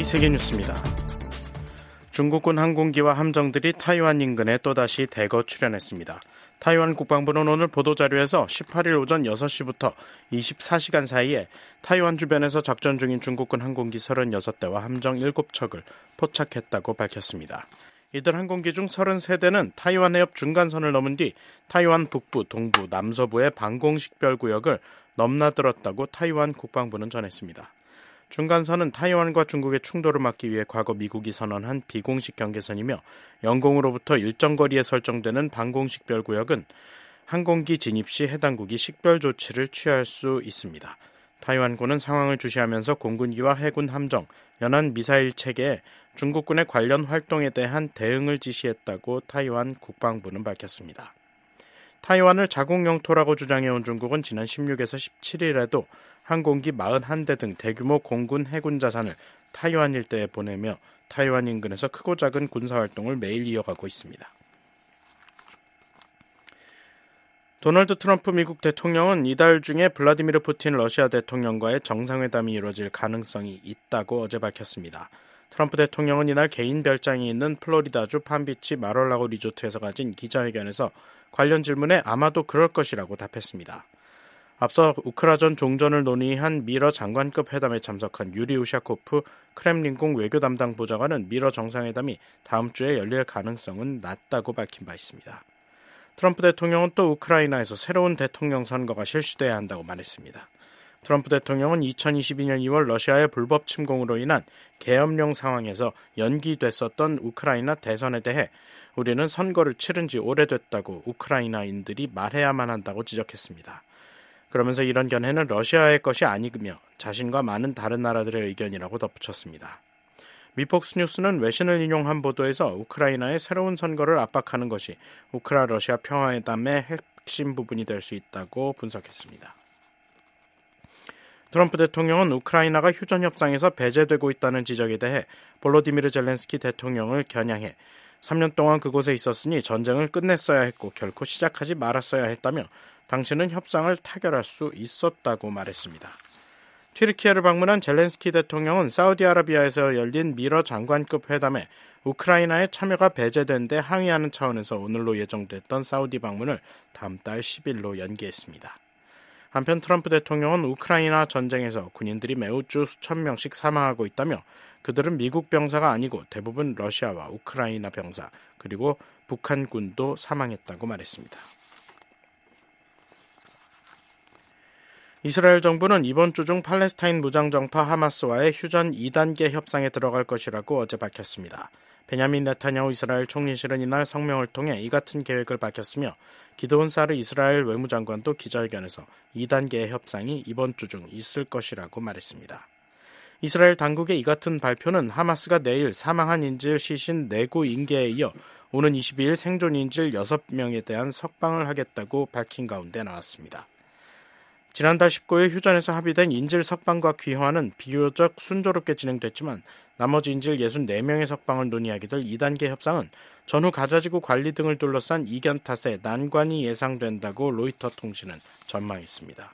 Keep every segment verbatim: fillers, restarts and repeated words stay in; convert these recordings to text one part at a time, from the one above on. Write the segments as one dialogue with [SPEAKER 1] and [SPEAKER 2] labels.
[SPEAKER 1] 티비에스의 세계뉴스입니다. 중국군 항공기와 함정들이 타이완 인근에 또다시 대거 출현했습니다. 타이완 국방부는 오늘 보도자료에서 십팔일 오전 여섯 시부터 이십사 시간 사이에 타이완 주변에서 작전 중인 중국군 항공기 서른여섯 대와 함정 일곱 척을 포착했다고 밝혔습니다. 이들 항공기 중 서른세 대는 타이완 해협 중간선을 넘은 뒤 타이완 북부, 동부, 남서부의 방공식별구역을 넘나들었다고 타이완 국방부는 전했습니다. 중간선은 타이완과 중국의 충돌을 막기 위해 과거 미국이 선언한 비공식 경계선이며 영공으로부터 일정 거리에 설정되는 방공식별구역은 항공기 진입 시 해당국이 식별 조치를 취할 수 있습니다. 타이완군은 상황을 주시하면서 공군기와 해군 함정, 연안 미사일 체계에 중국군의 관련 활동에 대한 대응을 지시했다고 타이완 국방부는 밝혔습니다. 타이완을 자국 영토라고 주장해온 중국은 지난 십육에서 십칠일에도 항공기 사십일 대 등 대규모 공군 해군 자산을 타이완 일대에 보내며 타이완 인근에서 크고 작은 군사활동을 매일 이어가고 있습니다. 도널드 트럼프 미국 대통령은 이달 중에 블라디미르 푸틴 러시아 대통령과의 정상회담이 이루어질 가능성이 있다고 어제 밝혔습니다. 트럼프 대통령은 이날 개인 별장이 있는 플로리다주 팜비치 마롤라고 리조트에서 가진 기자회견에서 관련 질문에 아마도 그럴 것이라고 답했습니다. 앞서 우크라전 종전을 논의한 미러 장관급 회담에 참석한 유리 우샤코프 크렘린궁 외교 담당 보좌관은 미러 정상회담이 다음 주에 열릴 가능성은 낮다고 밝힌 바 있습니다. 트럼프 대통령은 또 우크라이나에서 새로운 대통령 선거가 실시돼야 한다고 말했습니다. 트럼프 대통령은 이천이십이년 이월 러시아의 불법 침공으로 인한 계엄령 상황에서 연기됐었던 우크라이나 대선에 대해 우리는 선거를 치른 지 오래됐다고 우크라이나인들이 말해야만 한다고 지적했습니다. 그러면서 이런 견해는 러시아의 것이 아니며 자신과 많은 다른 나라들의 의견이라고 덧붙였습니다. 미폭스 뉴스는 외신을 인용한 보도에서 우크라이나의 새로운 선거를 압박하는 것이 우크라 러시아 평화회담의 핵심 부분이 될 수 있다고 분석했습니다. 트럼프 대통령은 우크라이나가 휴전협상에서 배제되고 있다는 지적에 대해 볼로디미르 젤렌스키 대통령을 겨냥해 삼 년 동안 그곳에 있었으니 전쟁을 끝냈어야 했고 결코 시작하지 말았어야 했다며 당신은 협상을 타결할 수 있었다고 말했습니다. 튀르키예를 방문한 젤렌스키 대통령은 사우디아라비아에서 열린 미러 장관급 회담에 우크라이나의 참여가 배제된 데 항의하는 차원에서 오늘로 예정됐던 사우디 방문을 다음 달 십일로 연기했습니다. 한편 트럼프 대통령은 우크라이나 전쟁에서 군인들이 매우 주 수천 명씩 사망하고 있다며 그들은 미국 병사가 아니고 대부분 러시아와 우크라이나 병사 그리고 북한군도 사망했다고 말했습니다. 이스라엘 정부는 이번 주 중 팔레스타인 무장정파 하마스와의 휴전 이 단계 협상에 들어갈 것이라고 어제 밝혔습니다. 베냐민 네타냐후 이스라엘 총리실은 이날 성명을 통해 이 같은 계획을 밝혔으며 기드온 사르 이스라엘 외무장관도 기자회견에서 이 단계의 협상이 이번 주 중 있을 것이라고 말했습니다. 이스라엘 당국의 이 같은 발표는 하마스가 내일 사망한 인질 시신 내구 인계에 이어 오는 이십이일 생존 인질 여섯 명에 대한 석방을 하겠다고 밝힌 가운데 나왔습니다. 지난달 십구일 휴전에서 합의된 인질 석방과 귀환은 비교적 순조롭게 진행됐지만 나머지 인질 육십사 명의 석방을 논의하게 될 이 단계 협상은 전후 가자지구 관리 등을 둘러싼 이견 탓에 난관이 예상된다고 로이터 통신은 전망했습니다.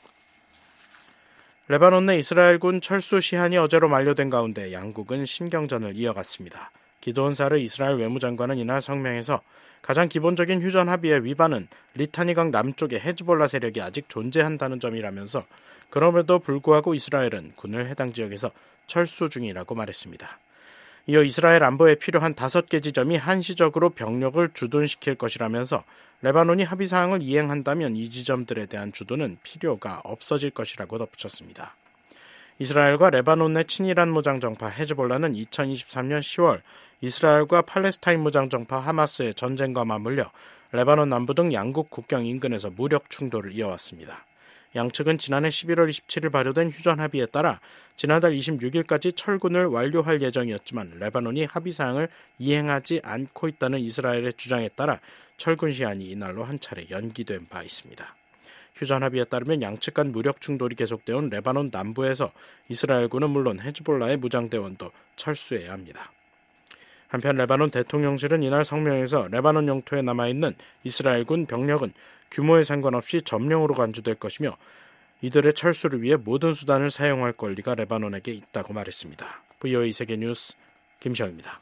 [SPEAKER 1] 레바논 내 이스라엘군 철수 시한이 어제로 만료된 가운데 양국은 신경전을 이어갔습니다. 기드온 사르 이스라엘 외무장관은 이날 성명에서 가장 기본적인 휴전 합의의 위반은 리타니강 남쪽의 헤즈볼라 세력이 아직 존재한다는 점이라면서 그럼에도 불구하고 이스라엘은 군을 해당 지역에서 철수 중이라고 말했습니다. 이어 이스라엘 안보에 필요한 다섯 개 지점이 한시적으로 병력을 주둔시킬 것이라면서 레바논이 합의사항을 이행한다면 이 지점들에 대한 주둔은 필요가 없어질 것이라고 덧붙였습니다. 이스라엘과 레바논 내 친이란 무장정파 헤즈볼라는 이천이십삼년 시월 이스라엘과 팔레스타인 무장정파 하마스의 전쟁과 맞물려 레바논 남부 등 양국 국경 인근에서 무력 충돌을 이어왔습니다. 양측은 지난해 십일월 이십칠일 발효된 휴전 합의에 따라 지난달 이십육일까지 철군을 완료할 예정이었지만 레바논이 합의사항을 이행하지 않고 있다는 이스라엘의 주장에 따라 철군 시한이 이날로 한 차례 연기된 바 있습니다. 휴전 합의에 따르면 양측 간 무력 충돌이 계속되온 레바논 남부에서 이스라엘군은 물론 헤즈볼라의 무장대원도 철수해야 합니다. 한편 레바논 대통령실은 이날 성명에서 레바논 영토에 남아있는 이스라엘군 병력은 규모에 상관없이 점령으로 간주될 것이며 이들의 철수를 위해 모든 수단을 사용할 권리가 레바논에게 있다고 말했습니다. 브이오에이 세계뉴스 김시영입니다.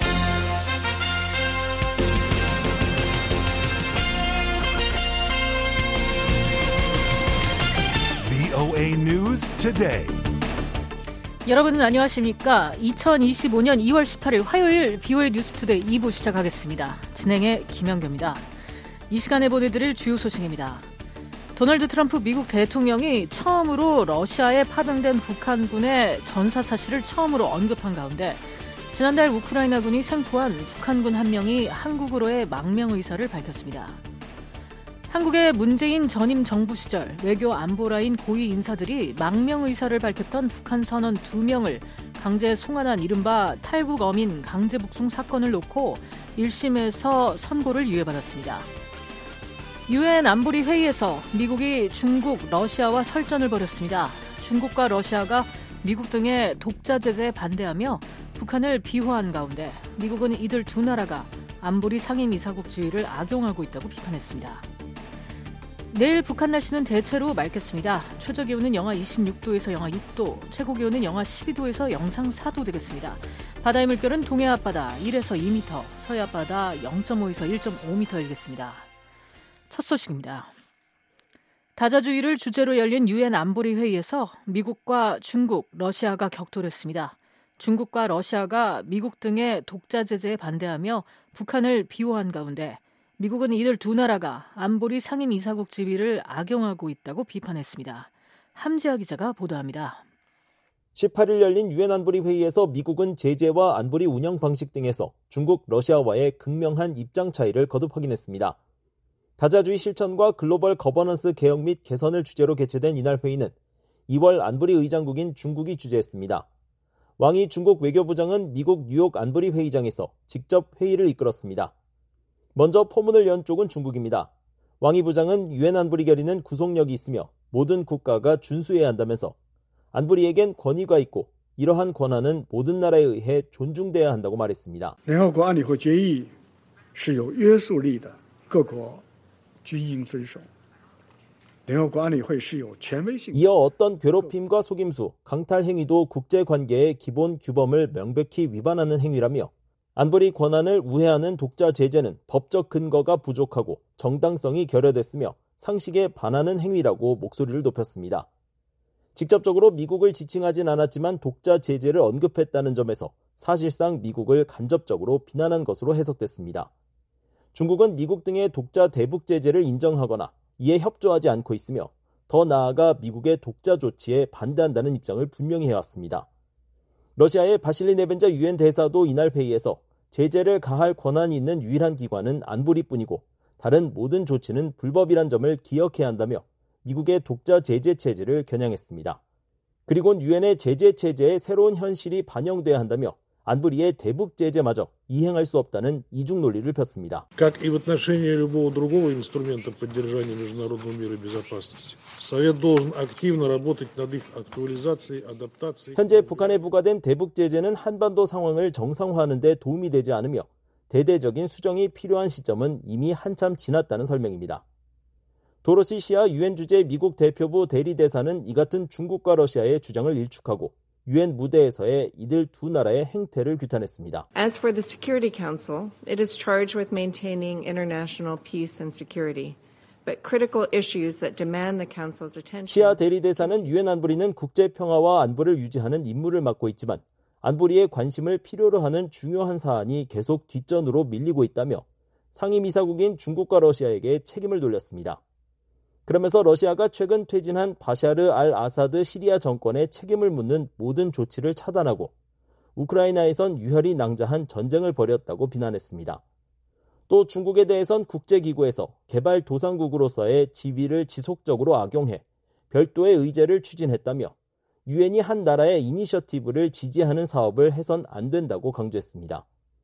[SPEAKER 2] 브이오에이 News Today.
[SPEAKER 3] 여러분 안녕하십니까? 이천이십오년 이월 십팔일 화요일 브이오에이 뉴스투데이 이 부 시작하겠습니다. 진행의 김영규입니다. 이 시간에 보내드릴 주요 소식입니다. 도널드 트럼프 미국 대통령이 처음으로 러시아에 파병된 북한군의 전사 사실을 처음으로 언급한 가운데 지난달 우크라이나군이 생포한 북한군 한 명이 한국으로의 망명 의사를 밝혔습니다. 한국의 문재인 전임 정부 시절 외교 안보라인 고위 인사들이 망명 의사를 밝혔던 북한 선원 두 명을 강제 송환한 이른바 탈북 어민 강제 북송 사건을 놓고 일 심에서 선고를 유예받았습니다. 유엔 안보리 회의에서 미국이 중국, 러시아와 설전을 벌였습니다. 중국과 러시아가 미국 등의 독자 제재에 반대하며 북한을 비호한 가운데 미국은 이들 두 나라가 안보리 상임이사국 지위를 악용하고 있다고 비판했습니다. 내일 북한 날씨는 대체로 맑겠습니다. 최저기온은 영하 이십육도에서 영하 육도, 최고기온은 영하 십이도에서 영상 사도 되겠습니다. 바다의 물결은 동해 앞바다 일에서 이 미터, 서해 앞바다 영점오에서 일점오 미터 일겠습니다. 첫 소식입니다. 다자주의를 주제로 열린 유엔 안보리 회의에서 미국과 중국, 러시아가 격돌했습니다. 중국과 러시아가 미국 등의 독자 제재에 반대하며 북한을 비호한 가운데 미국은 이들 두 나라가 안보리 상임이사국 지위를 악용하고 있다고 비판했습니다. 함지아 기자가 보도합니다.
[SPEAKER 4] 십팔일 열린 유엔 안보리 회의에서 미국은 제재와 안보리 운영 방식 등에서 중국, 러시아와의 극명한 입장 차이를 거듭 확인했습니다. 다자주의 실천과 글로벌 거버넌스 개혁 및 개선을 주제로 개최된 이날 회의는 이월 안보리 의장국인 중국이 주재했습니다. 왕이 중국 외교부장은 미국 뉴욕 안보리 회의장에서 직접 회의를 이끌었습니다. 먼저 포문을 연 쪽은 중국입니다. 왕이 부장은 유엔 안보리 결의는 구속력이 있으며 모든 국가가 준수해야 한다면서 안보리에겐 권위가 있고 이러한 권한은 모든 나라에 의해 존중돼야 한다고 말했습니다.
[SPEAKER 5] 联合国安理会决议是有约束力的，各国均应遵守。联合国安理会是有权威性。
[SPEAKER 4] 이어 어떤 괴롭힘과 속임수, 강탈 행위도 국제관계의 기본 규범을 명백히 위반하는 행위라며 안보리 권한을 우회하는 독자 제재는 법적 근거가 부족하고 정당성이 결여됐으며 상식에 반하는 행위라고 목소리를 높였습니다. 직접적으로 미국을 지칭하진 않았지만 독자 제재를 언급했다는 점에서 사실상 미국을 간접적으로 비난한 것으로 해석됐습니다. 중국은 미국 등의 독자 대북 제재를 인정하거나 이에 협조하지 않고 있으며 더 나아가 미국의 독자 조치에 반대한다는 입장을 분명히 해왔습니다. 러시아의 바실리 네벤자 유엔 대사도 이날 회의에서 제재를 가할 권한이 있는 유일한 기관은 안보리뿐이고 다른 모든 조치는 불법이란 점을 기억해야 한다며 미국의 독자 제재 체제를 겨냥했습니다. 그리고 유엔의 제재 체제에 새로운 현실이 반영돼야 한다며 안보리의 대북 제재마저 이행할 수 없다는 이중 논리를 폈습니다.
[SPEAKER 6] Как и в отношении любого другого инструмента поддержания международного мира и безопасности, Совет должен активно работать над их актуализацией, адаптацией.
[SPEAKER 4] 현재 북한에 부과된 대북 제재는 한반도 상황을 정상화하는 데 도움이 되지 않으며 대대적인 수정이 필요한 시점은 이미 한참 지났다는 설명입니다. 도로시 시아 유엔 주재 미국 대표부 대리대사는 이 같은 중국과 러시아의 주장을 일축하고 유엔 무대에서의 이들 두 나라의 행태를 규탄했습니다.
[SPEAKER 7] As for the Security Council, it is charged with maintaining international peace and security. But critical issues that demand the Council's attention.
[SPEAKER 4] 시아 대리대사는 유엔 안보리는 국제 평화와 안보를 유지하는 임무를 맡고 있지만 안보리의 관심을 필요로 하는 중요한 사안이 계속 뒷전으로 밀리고 있다며 상임이사국인 중국과 러시아에게 책임을 돌렸습니다. 그러면서 러시아가 최근 퇴진한 바샤르 알 아사드 시리아 정권에 책임을 묻는 모든 조치를 차단하고 우크라이나에선 유혈이 낭자한 전쟁을 벌였다고 비난했습니다. 또 중국에 대해선 국제기구에서 개발도상국으로서의 지위를 지속적으로 악용해 별도의 의제를 추진했다며 유엔이 한 나라의 이니셔티브를 지지하는 사업을 해선 안 된다고 강조했습니다.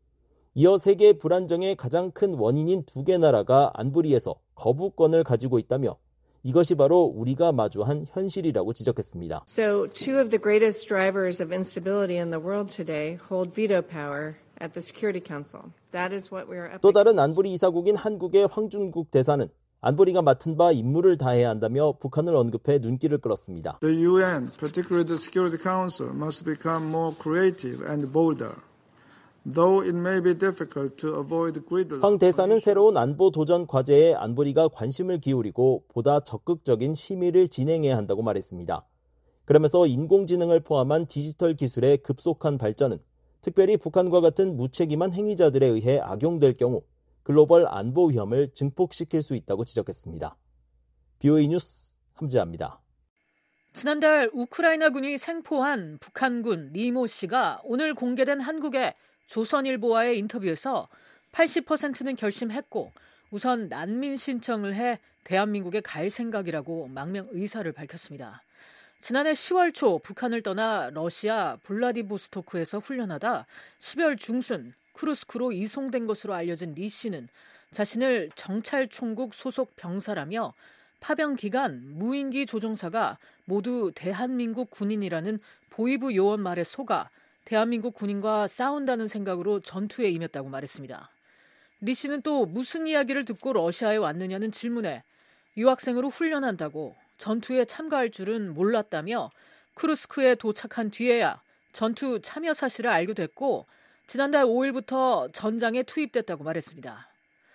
[SPEAKER 4] 이어 세계 불안정의 가장 큰 원인인 두 개 나라가 안보리에서 거부권을 가지고 있다며 이것이 바로 우리가 마주한 현실이라고 지적했습니다.
[SPEAKER 7] So two of the greatest drivers of instability in the world today hold veto power at the Security Council. That is what we are up
[SPEAKER 4] 또 다른 안보리 이사국인 한국의 황준국 대사는 안보리가 맡은 바 임무를 다해야 한다며 북한을 언급해 눈길을 끌었습니다.
[SPEAKER 8] The 유엔, particularly the Security Council, must become more creative and bolder. Though it may be difficult to avoid gridlock.
[SPEAKER 4] 황 대사는 새로운 안보 도전 과제에 안보리가 관심을 기울이고 보다 적극적인 심의를 진행해야 한다고 말했습니다. 그러면서 인공지능을 포함한 디지털 기술의 급속한 발전은 특별히 북한과 같은 무책임한 행위자들에 의해 악용될 경우 글로벌 안보 위험을 증폭시킬 수 있다고 지적했습니다. 비오에이 뉴스 함지아입니다.
[SPEAKER 3] 지난달 우크라이나군이 생포한 북한군 리모 씨가 오늘 공개된 한국의 조선일보와의 인터뷰에서 팔십 퍼센트는 결심했고 우선 난민 신청을 해 대한민국에 갈 생각이라고 망명 의사를 밝혔습니다. 지난해 시월 초 북한을 떠나 러시아 블라디보스토크에서 훈련하다 십이월 중순 크루스크로 이송된 것으로 알려진 리 씨는 자신을 정찰총국 소속 병사라며 파병 기간 무인기 조종사가 모두 대한민국 군인이라는 보위부 요원 말에 속아 대한민국 군인과 싸운다는 생각으로 전투에 임했다고 말했습니다. 리 씨는 또 무슨 이야기를 듣고 러시아에 왔느냐는 질문에 유학생으로 훈련한다고 전투에 참가할 줄은 몰랐다며 크루스크에 도착한 뒤에야 전투 참여 사실을 알게 됐고 지난달 오일부터 전장에 투입됐다고 말했습니다.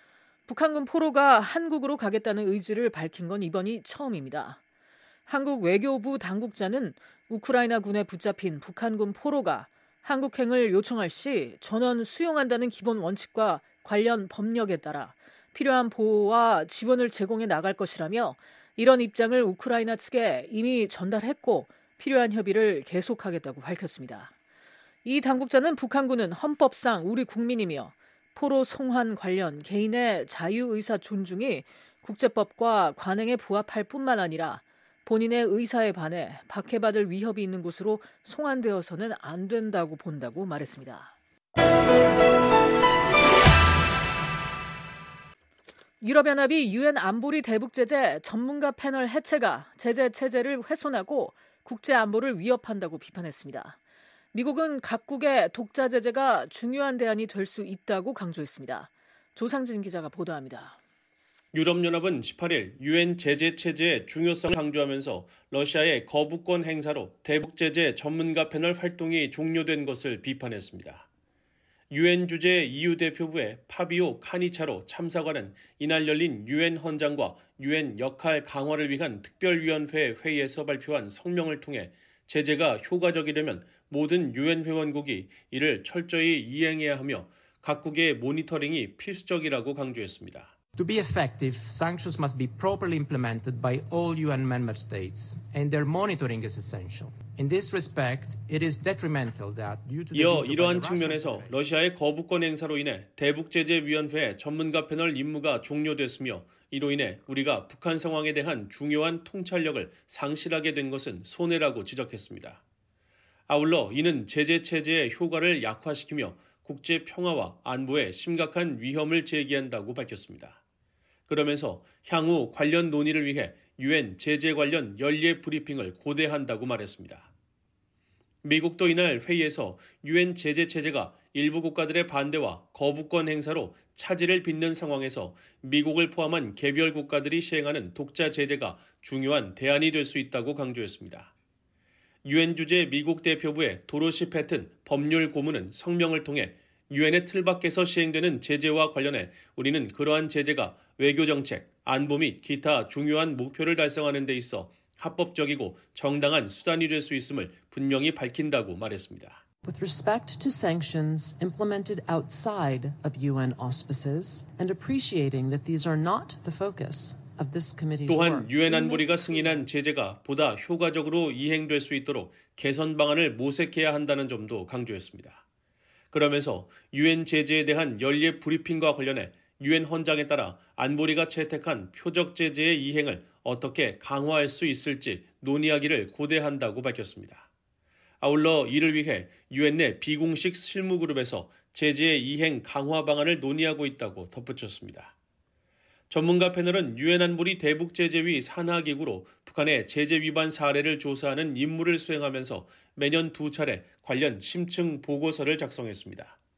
[SPEAKER 3] 북한군 포로가 한국으로 가겠다는 의지를 밝힌 건 이번이 처음입니다. 한국 외교부 당국자는 우크라이나 군에 붙잡힌 북한군 포로가 한국행을 요청할 시 전원 수용한다는 기본 원칙과 관련 법령에 따라 필요한 보호와 지원을 제공해 나갈 것이라며 이런 입장을 우크라이나 측에 이미 전달했고 필요한 협의를 계속하겠다고 밝혔습니다. 이 당국자는 북한군은 헌법상 우리 국민이며 포로 송환 관련 개인의 자유의사 존중이 국제법과 관행에 부합할 뿐만 아니라 본인의 의사에 반해 박해받을 위협이 있는 곳으로 송환되어서는 안 된다고 본다고 말했습니다. 유럽연합이 유엔 안보리 대북제재 전문가 패널 해체가 제재 체제를 훼손하고 국제안보를 위협한다고 비판했습니다. 미국은 각국의 독자 제재가 중요한 대안이 될 수 있다고 강조했습니다. 조상진 기자가 보도합니다.
[SPEAKER 9] 유럽연합은 십팔일 유엔 제재 체제의 중요성을 강조하면서 러시아의 거부권 행사로 대북제재 전문가 패널 활동이 종료된 것을 비판했습니다. 유엔 주재 이유 대표부의 파비오 카니차로 참사관은 이날 열린 유엔 헌장과 유엔 역할 강화를 위한 특별위원회 회의에서 발표한 성명을 통해 제재가 효과적이려면 모든 유엔 회원국이 이를 철저히 이행해야 하며 각국의 모니터링이 필수적이라고 강조했습니다.
[SPEAKER 10] To be effective, sanctions must be properly implemented by all 유엔 member states, and their monitoring is essential. In this respect, it is detrimental that due to the
[SPEAKER 9] 이어 이러한 측면에서 러시아의 거부권 행사로 인해 대북제재위원회 전문가 패널 임무가 종료됐으며 이로 인해 우리가 북한 상황에 대한 중요한 통찰력을 상실하게 된 것은 손해라고 지적했습니다. 아울러 이는 제재 체제의 효과를 약화시키며 국제 평화와 안보에 심각한 위험을 제기한다고 밝혔습니다. 그러면서 향후 관련 논의를 위해 유엔 제재 관련 연례 브리핑을 고대한다고 말했습니다. 미국도 이날 회의에서 유엔 제재 체제가 일부 국가들의 반대와 거부권 행사로 차질을 빚는 상황에서 미국을 포함한 개별 국가들이 시행하는 독자 제재가 중요한 대안이 될 수 있다고 강조했습니다. 유엔 주재 미국 대표부의 도로시 패튼 법률 고문은 성명을 통해 유엔의 틀 밖에서 시행되는 제재와 관련해 우리는 그러한 제재가 외교정책, 안보 및 기타 중요한 목표를 달성하는 데 있어 합법적이고 정당한 수단이 될 수 있음을 분명히 밝힌다고 말했습니다.
[SPEAKER 11] With respect to sanctions implemented outside of 유엔 auspices and appreciating that these are not the focus of this committee's work.
[SPEAKER 9] 또한 유엔 안보리가 승인한 제재가 보다 효과적으로 이행될 수 있도록 개선 방안을 모색해야 한다는 점도 강조했습니다. 그러면서 유엔 제재에 대한 연례 브리핑과 관련해 유엔 헌장에 따라 안보리가 채택한 표적 제재의 이행을 어떻게 강화할 수 있을지 논의하기를 고대한다고 밝혔습니다. 아울러 이를 위해 유엔 내 비공식 실무그룹에서 제재의 이행 강화 방안을 논의하고 있다고 덧붙였습니다. 전문가 패널은 유엔 안보리 대북제재위 산하기구로 북한의 제재 위반 사례를 조사하는 임무를 수행하면서 매년 두 차례 관련 심층 보고서를 작성했습니다.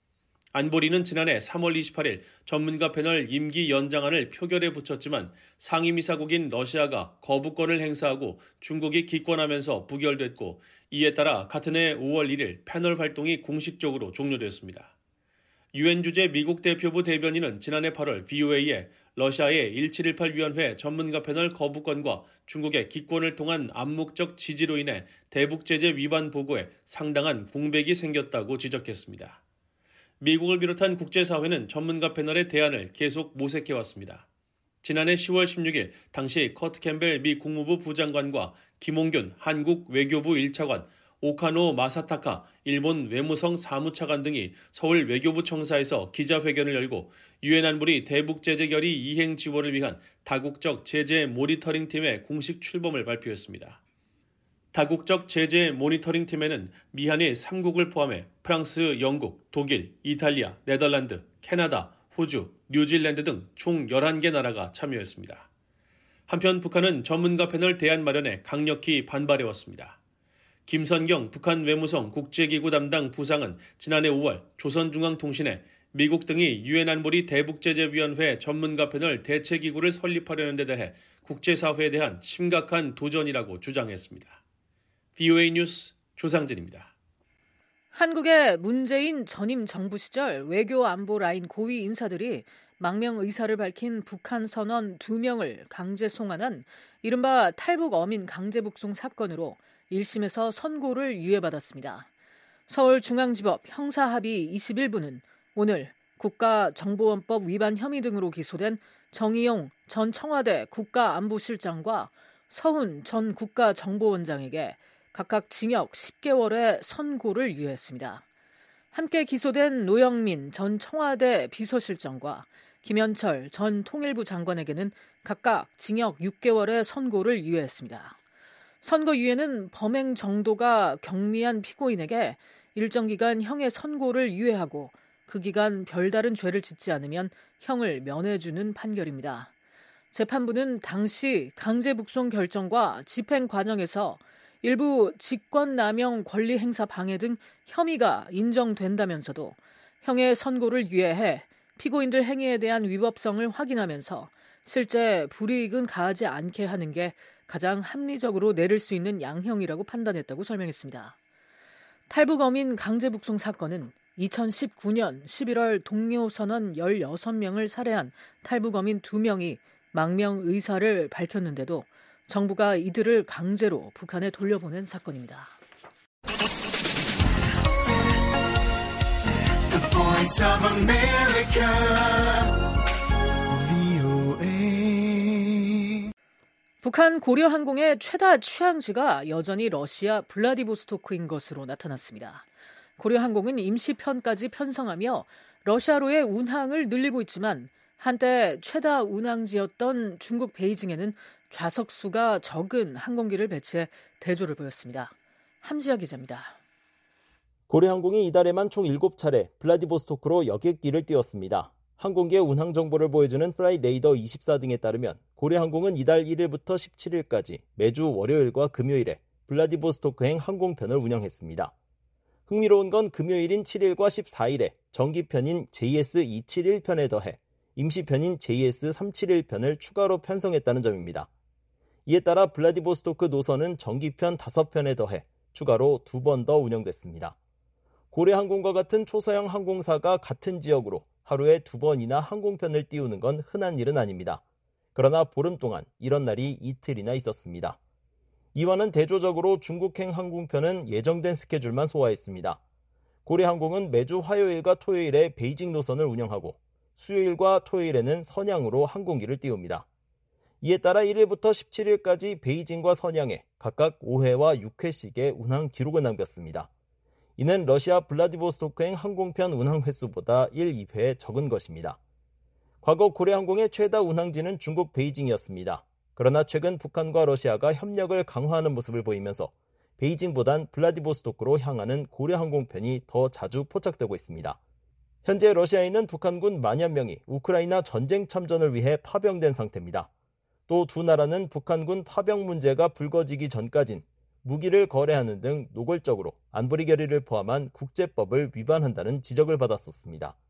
[SPEAKER 9] 안보리는 지난해 삼월 이십팔일 전문가 패널 임기 연장안을 표결에 붙였지만 상임이사국인 러시아가 거부권을 행사하고 중국이 기권하면서 부결됐고 이에 따라 같은 해 오월 일일 패널 활동이 공식적으로 종료됐습니다. 유엔 주재 미국 대표부 대변인은 지난해 팔월 브이오에이에 러시아의 일칠일팔 위원회 전문가 패널 거부권과 중국의 기권을 통한 암묵적 지지로 인해 대북 제재 위반 보고에 상당한 공백이 생겼다고 지적했습니다. 미국을 비롯한 국제사회는 전문가 패널의 대안을 계속 모색해왔습니다. 지난해 시월 십육일 당시 커트 캠벨 미 국무부 부장관과 김홍균 한국 외교부 일 차관, 오카노 마사타카 일본 외무성 사무차관 등이 서울 외교부 청사에서 기자회견을 열고 유엔 안보리 대북 제재 결의 이행 지원을 위한 다국적 제재 모니터링 팀의 공식 출범을 발표했습니다. 다국적 제재 모니터링 팀에는 미한이 삼 국을 포함해 프랑스, 영국, 독일, 이탈리아, 네덜란드, 캐나다, 호주, 뉴질랜드 등 총 열한 개 나라가 참여했습니다. 한편 북한은 전문가 패널 대안 마련에 강력히 반발해왔습니다. 김선경 북한 외무성 국제기구 담당 부상은 지난해 오월 조선중앙통신에 미국 등이 유엔 안보리 대북제재위원회 전문가 패널 대체기구를 설립하려는 데 대해 국제사회에 대한 심각한 도전이라고 주장했습니다. 브이오에이 뉴스 조상진입니다.
[SPEAKER 3] 한국의 문재인 전임 정부 시절 외교 안보 라인 고위 인사들이 망명 의사를 밝힌 북한 선원 두 명을 강제 송환한 이른바 탈북 어민 강제 북송 사건으로 일 심에서 선고를 유예받았습니다. 서울중앙지법 형사합의 이십일 부는 오늘 국가정보원법 위반 혐의 등으로 기소된 정의용 전 청와대 국가안보실장과 서훈 전 국가정보원장에게 각각 징역 십 개월의 선고를 유예했습니다. 함께 기소된 노영민 전 청와대 비서실장과 김현철 전 통일부 장관에게는 각각 징역 육 개월의 선고를 유예했습니다. 선고 유예는 범행 정도가 경미한 피고인에게 일정 기간 형의 선고를 유예하고 그 기간 별다른 죄를 짓지 않으면 형을 면해주는 판결입니다. 재판부는 당시 강제 북송 결정과 집행 과정에서 일부 직권남용 권리행사 방해 등 혐의가 인정된다면서도 형의 선고를 유예해 피고인들 행위에 대한 위법성을 확인하면서 실제 불이익은 가하지 않게 하는 게 가장 합리적으로 내릴 수 있는 양형이라고 판단했다고 설명했습니다. 탈북 어민 강제 북송 사건은 이천십구 년 십일월 동료 선원 열여섯 명을 살해한 탈북 어민 두 명이 망명 의사를 밝혔는데도 정부가 이들을 강제로 북한에 돌려보낸 사건입니다.
[SPEAKER 2] The Voice of America, 브이오에이.
[SPEAKER 3] 북한 고려항공의 최다 취항지가 여전히 러시아 블라디보스토크인 것으로 나타났습니다. 고려항공은 임시편까지 편성하며 러시아로의 운항을 늘리고 있지만 한때 최다 운항지였던 중국 베이징에는 좌석 수가 적은 항공기를 배치해 대조를 보였습니다. 함지아 기자입니다.
[SPEAKER 4] 고려항공이 이달에만 총 일곱 차례 블라디보스토크로 여객기를 띄웠습니다. 항공기의 운항 정보를 보여주는 플라이레이더 이십사 등에 따르면 고려항공은 이달 일일부터 십칠일까지 매주 월요일과 금요일에 블라디보스토크행 항공편을 운영했습니다. 흥미로운 건 금요일인 칠일과 십사일에 정기편인 제이에스 이백칠십일 편에 더해 임시편인 제이에스 삼백칠십일 편을 추가로 편성했다는 점입니다. 이에 따라 블라디보스토크 노선은 정기편 다섯 편에 더해 추가로 두 번 더 운영됐습니다. 고려항공과 같은 초소형 항공사가 같은 지역으로 하루에 두 번이나 항공편을 띄우는 건 흔한 일은 아닙니다. 그러나 보름 동안 이런 날이 이틀이나 있었습니다. 이와는 대조적으로 중국행 항공편은 예정된 스케줄만 소화했습니다. 고려항공은 매주 화요일과 토요일에 베이징 노선을 운영하고 수요일과 토요일에는 선양으로 항공기를 띄웁니다. 이에 따라 일일부터 십칠일까지 베이징과 선양에 각각 오 회와 육 회씩의 운항 기록을 남겼습니다. 이는 러시아 블라디보스토크행 항공편 운항 횟수보다 일, 이 회 적은 것입니다. 과거 고려항공의 최다 운항지는 중국 베이징이었습니다. 그러나 최근 북한과 러시아가 협력을 강화하는 모습을 보이면서 베이징보단 블라디보스토크로 향하는 고려항공편이 더 자주 포착되고 있습니다. 현재 러시아에는 북한군 만여 명이 우크라이나 전쟁 참전을 위해 파병된 상태입니다. 또 두 나라는 북한군 파병 문제가 불거지기 전까진 무기를 거래하는 등 노골적으로 안보리 결의를 포함한 국제법을 위반한다는 지적을 받았었습니다.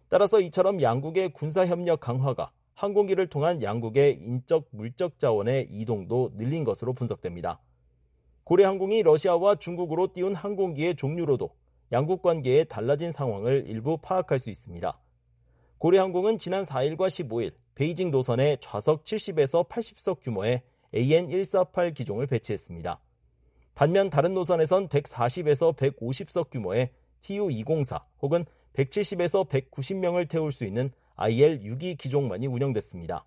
[SPEAKER 4] 따라서 이처럼 양국의 군사협력 강화가 항공기를 통한 양국의 인적 물적 자원의 이동도 늘린 것으로 분석됩니다. 고래항공이 러시아와 중국으로 띄운 항공기의 종류로도 양국 관계의 달라진 상황을 일부 파악할 수 있습니다. 고래항공은 지난 사일과 십오일 베이징 노선에 좌석 칠십에서 팔십 석 규모의 에이엔 백사십팔 기종을 배치했습니다. 반면 다른 노선에선 백사십에서 백오십 석 규모의 티유 이공사 혹은 백칠십에서 백구십 명을 태울 수 있는 아이엘 육십이 기종만이 운영됐습니다.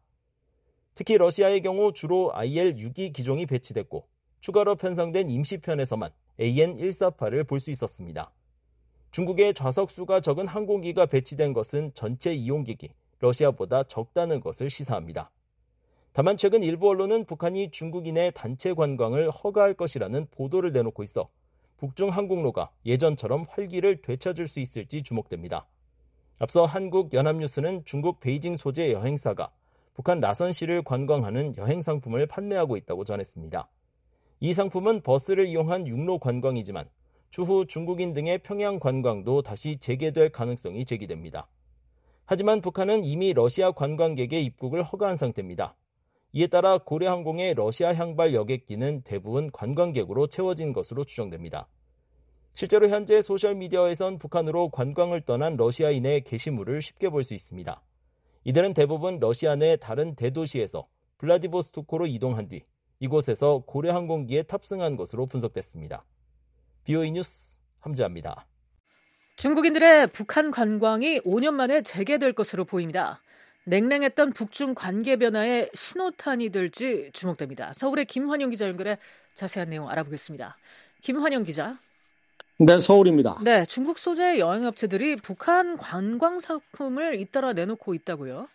[SPEAKER 4] 특히 러시아의 경우 주로 아이엘 육십이 기종이 배치됐고 추가로 편성된 임시편에서만 에이엔 백사십팔을 볼 수 있었습니다. 중국의 좌석 수가 적은 항공기가 배치된 것은 전체 이용객이 러시아보다 적다는 것을 시사합니다. 다만 최근 일부 언론은 북한이 중국인의 단체 관광을 허가할 것이라는 보도를 내놓고 있어 북중 항공로가 예전처럼 활기를 되찾을 수 있을지 주목됩니다. 앞서 한국 연합뉴스는 중국 베이징 소재 여행사가 북한 라선시를 관광하는 여행 상품을 판매하고 있다고 전했습니다. 이 상품은 버스를 이용한 육로 관광이지만 추후 중국인 등의 평양 관광도 다시 재개될 가능성이 제기됩니다. 하지만 북한은 이미 러시아 관광객의 입국을 허가한 상태입니다. 이에 따라 고래항공의 러시아 향발 여객기는 대부분 관광객으로 채워진 것으로 추정됩니다. 실제로 현재 소셜미디어에선 북한으로 관광을 떠난 러시아인의 게시물을 쉽게 볼 수 있습니다. 이들은 대부분 러시아 내 다른 대도시에서 블라디보스토크로 이동한 뒤 이곳에서 고래항공기에 탑승한 것으로 분석됐습니다. 비오이 뉴스 함재합니다.
[SPEAKER 3] 중국인들의 북한 관광이 오 년 만에 재개될 것으로 보입니다. 냉랭했던 북중 관계 변화에 신호탄이 될지 주목됩니다. 서울의 김환영 기자 연결해 자세한 내용 알아보겠습니다. 김환영 기자.
[SPEAKER 12] 네, 서울입니다.
[SPEAKER 3] 네, 중국 소재 여행업체들이 북한 관광 상품을 잇따라 내놓고 있다고요?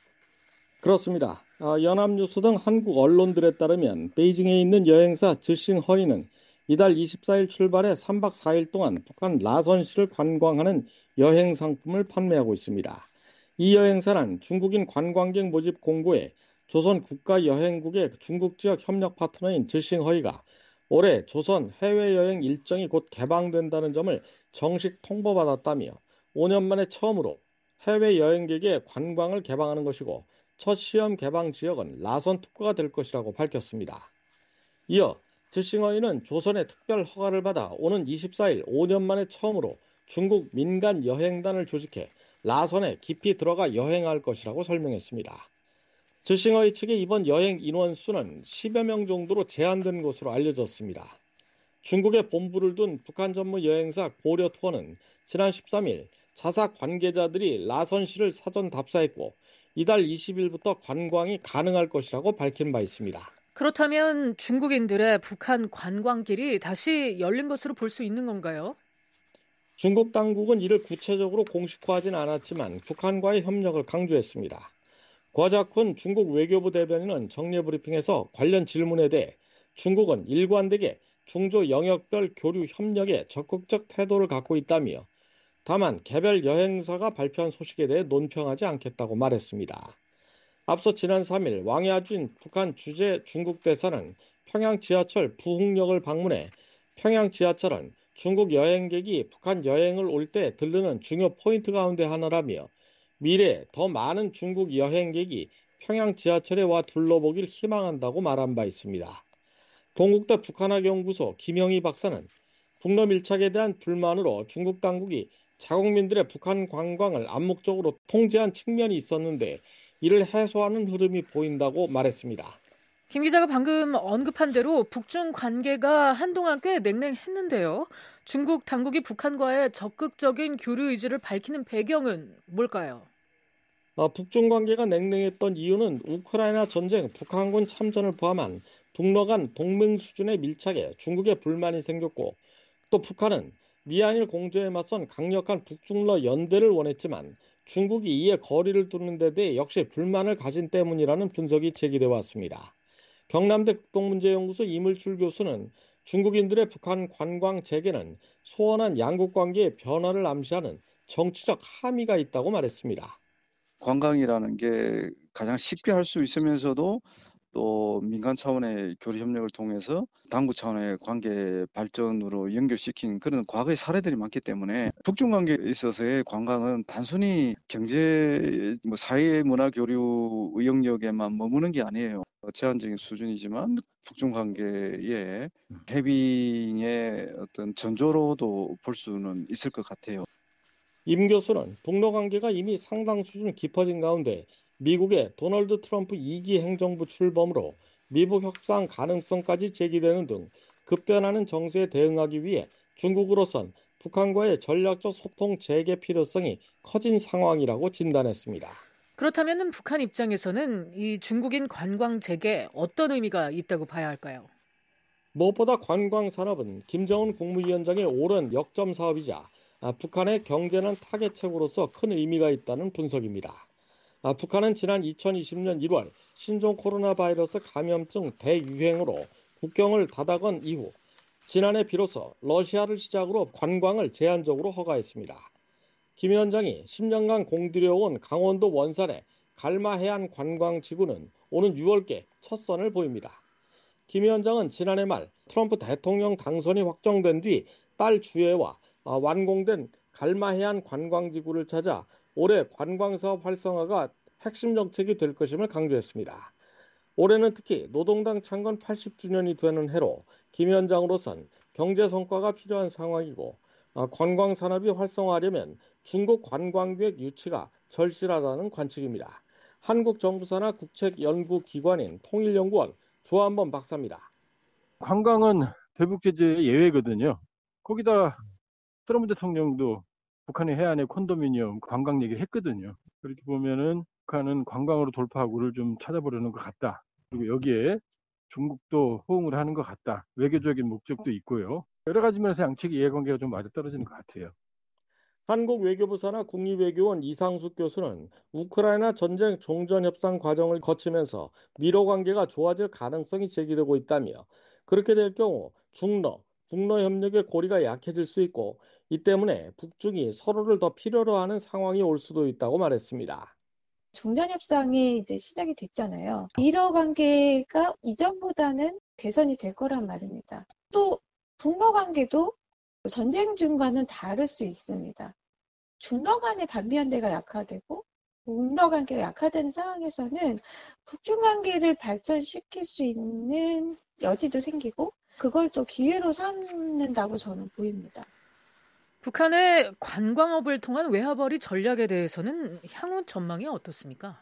[SPEAKER 12] 그렇습니다. 연합뉴스 등 한국 언론들에 따르면 베이징에 있는 여행사 즈싱허이는 이달 이십사일 출발해 삼박 사일 동안 북한 라선시를 관광하는 여행 상품을 판매하고 있습니다. 이 여행사는 중국인 관광객 모집 공고에 조선 국가여행국의 중국 지역 협력 파트너인 즈싱허이가 올해 조선 해외여행 일정이 곧 개방된다는 점을 정식 통보받았다며 오 년 만에 처음으로 해외여행객의 관광을 개방하는 것이고 첫 시험 개방 지역은 라선 특구가 될 것이라고 밝혔습니다. 이어 즈싱허이는 조선의 특별 허가를 받아 오는 이십사일 오 년 만에 처음으로 중국 민간 여행단을 조직해 라선에 깊이 들어가 여행할 것이라고 설명했습니다. 즈싱허이 측의 이번 여행 인원 수는 십여 명 정도로 제한된 것으로 알려졌습니다. 중국에 본부를 둔 북한 전문 여행사 고려투어는 지난 십삼일 자사 관계자들이 라선시를 사전 답사했고 이달 이십일부터 관광이 가능할 것이라고 밝힌 바 있습니다.
[SPEAKER 3] 그렇다면 중국인들의 북한 관광길이 다시 열린 것으로 볼 수 있는 건가요?
[SPEAKER 12] 중국 당국은 이를 구체적으로 공식화하진 않았지만 북한과의 협력을 강조했습니다. 과자쿤 중국 외교부 대변인은 정례 브리핑에서 관련 질문에 대해 중국은 일관되게 중조 영역별 교류 협력에 적극적 태도를 갖고 있다며 다만 개별 여행사가 발표한 소식에 대해 논평하지 않겠다고 말했습니다. 앞서 지난 삼일 왕야준 북한 주재 중국 대사는 평양 지하철 부흥역을 방문해 평양 지하철은 중국 여행객이 북한 여행을 올 때 들르는 중요 포인트 가운데 하나라며 미래에 더 많은 중국 여행객이 평양 지하철에 와 둘러보길 희망한다고 말한 바 있습니다. 동국대 북한학연구소 김영희 박사는 북러 밀착에 대한 불만으로 중국 당국이 자국민들의 북한 관광을 암묵적으로 통제한 측면이 있었는데 이를 해소하는 흐름이 보인다고 말했습니다.
[SPEAKER 3] 김 기자가 방금 언급한 대로 북중 관계가 한동안 꽤 냉랭했는데요. 중국 당국이 북한과의 적극적인 교류 의지를 밝히는 배경은 뭘까요?
[SPEAKER 12] 어, 북중 관계가 냉랭했던 이유는 우크라이나 전쟁, 북한군 참전을 포함한 북러 간 동맹 수준의 밀착에 중국에 불만이 생겼고 또 북한은 미한일 공조에 맞선 강력한 북중러 연대를 원했지만 중국이 이에 거리를 두는 데 대해 역시 불만을 가진 때문이라는 분석이 제기돼 왔습니다. 경남대 국동문제연구소 이물출 교수는 중국인들의 북한 관광 재개는 소원한 양국 관계의 변화를 암시하는 정치적 함의가 있다고 말했습니다.
[SPEAKER 13] 관광이라는 게 가장 쉽게 할 수 있으면서도 또 민간 차원의 교류 협력을 통해서 당국 차원의 관계 발전으로 연결시킨 그런 과거의 사례들이 많기 때문에 북중 관계에 있어서의 관광은 단순히 경제, 뭐 사회 문화 교류 영역에만 머무는 게 아니에요. 제한적인 수준이지만 북중 관계의 해빙의 어떤 전조로도 볼 수는 있을 것 같아요.
[SPEAKER 12] 임 교수는 북러 관계가 이미 상당 수준 깊어진 가운데 미국의 도널드 트럼프 이 기 행정부 출범으로 미북 협상 가능성까지 제기되는 등 급변하는 정세에 대응하기 위해 중국으로선 북한과의 전략적 소통 재개 필요성이 커진 상황이라고 진단했습니다.
[SPEAKER 3] 그렇다면 북한 입장에서는 이 중국인 관광 재개에 어떤 의미가 있다고 봐야 할까요?
[SPEAKER 12] 무엇보다 관광 산업은 김정은 국무위원장의 오랜 역점 사업이자 북한의 경제는 타겟책으로서 큰 의미가 있다는 분석입니다. 북한은 지난 이천이십 년 일월 신종 코로나 바이러스 감염증 대유행으로 국경을 닫아건 이후 지난해 비로소 러시아를 시작으로 관광을 제한적으로 허가했습니다. 김 위원장이 십 년간 공들여온 강원도 원산의 갈마해안 관광지구는 오는 유월께 첫 선을 보입니다. 김 위원장은 지난해 말 트럼프 대통령 당선이 확정된 뒤 딸 주애와 완공된 갈마해안 관광지구를 찾아 올해 관광사업 활성화가 핵심 정책이 될 것임을 강조했습니다. 올해는 특히 노동당 창건 팔십 주년이 되는 해로 김 위원장으로선 경제 성과가 필요한 상황이고 관광산업이 활성화하려면 중국 관광객 유치가 절실하다는 관측입니다. 한국정부사나 국책연구기관인 통일연구원 조한범 박사입니다.
[SPEAKER 14] 관광은 대북 제재의 예외거든요. 거기다 트럼프 대통령도 북한의 해안에 콘도미니엄 관광 얘기를 했거든요. 그렇게 보면은 북한은 관광으로 돌파구를 좀 찾아보려는 것 같다. 그리고 여기에 중국도 호응을 하는 것 같다. 외교적인 목적도 있고요. 여러 가지 면에서 양측의 이해관계가 좀 맞아떨어지는 것 같아요.
[SPEAKER 12] 한국 외교부사나 국립외교원 이상숙 교수는 우크라이나 전쟁 종전 협상 과정을 거치면서 미러 관계가 좋아질 가능성이 제기되고 있다며 그렇게 될 경우 중러, 북러 협력의 고리가 약해질 수 있고 이 때문에 북중이 서로를 더 필요로 하는 상황이 올 수도 있다고 말했습니다.
[SPEAKER 15] 종전협상이 이제 시작이 됐잖아요. 미러 관계가 이전보다는 개선이 될 거란 말입니다. 또 북러 관계도 전쟁 중과는 다를 수 있습니다. 중러 간의 반미연대가 약화되고 북러 관계가 약화되는 상황에서는 북중 관계를 발전시킬 수 있는 여지도 생기고 그걸 또 기회로 삼는다고 저는 보입니다.
[SPEAKER 3] 북한의 관광업을 통한 외화벌이 전략에 대해서는 향후 전망이 어떻습니까?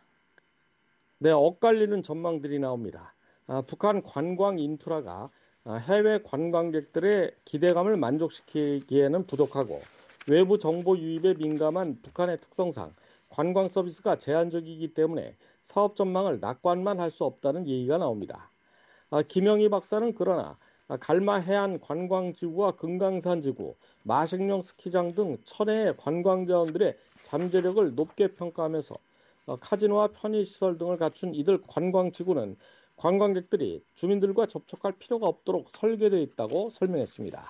[SPEAKER 12] 네, 엇갈리는 전망들이 나옵니다. 아, 북한 관광 인프라가 해외 관광객들의 기대감을 만족시키기에는 부족하고 외부 정보 유입에 민감한 북한의 특성상 관광 서비스가 제한적이기 때문에 사업 전망을 낙관만 할 수 없다는 얘기가 나옵니다. 아, 김영희 박사는 그러나 갈마해안 관광지구와 금강산지구, 마식령 스키장 등 천혜의 관광자원들의 잠재력을 높게 평가하면서 카지노와 편의시설 등을 갖춘 이들 관광지구는 관광객들이 주민들과 접촉할 필요가 없도록 설계되어 있다고 설명했습니다.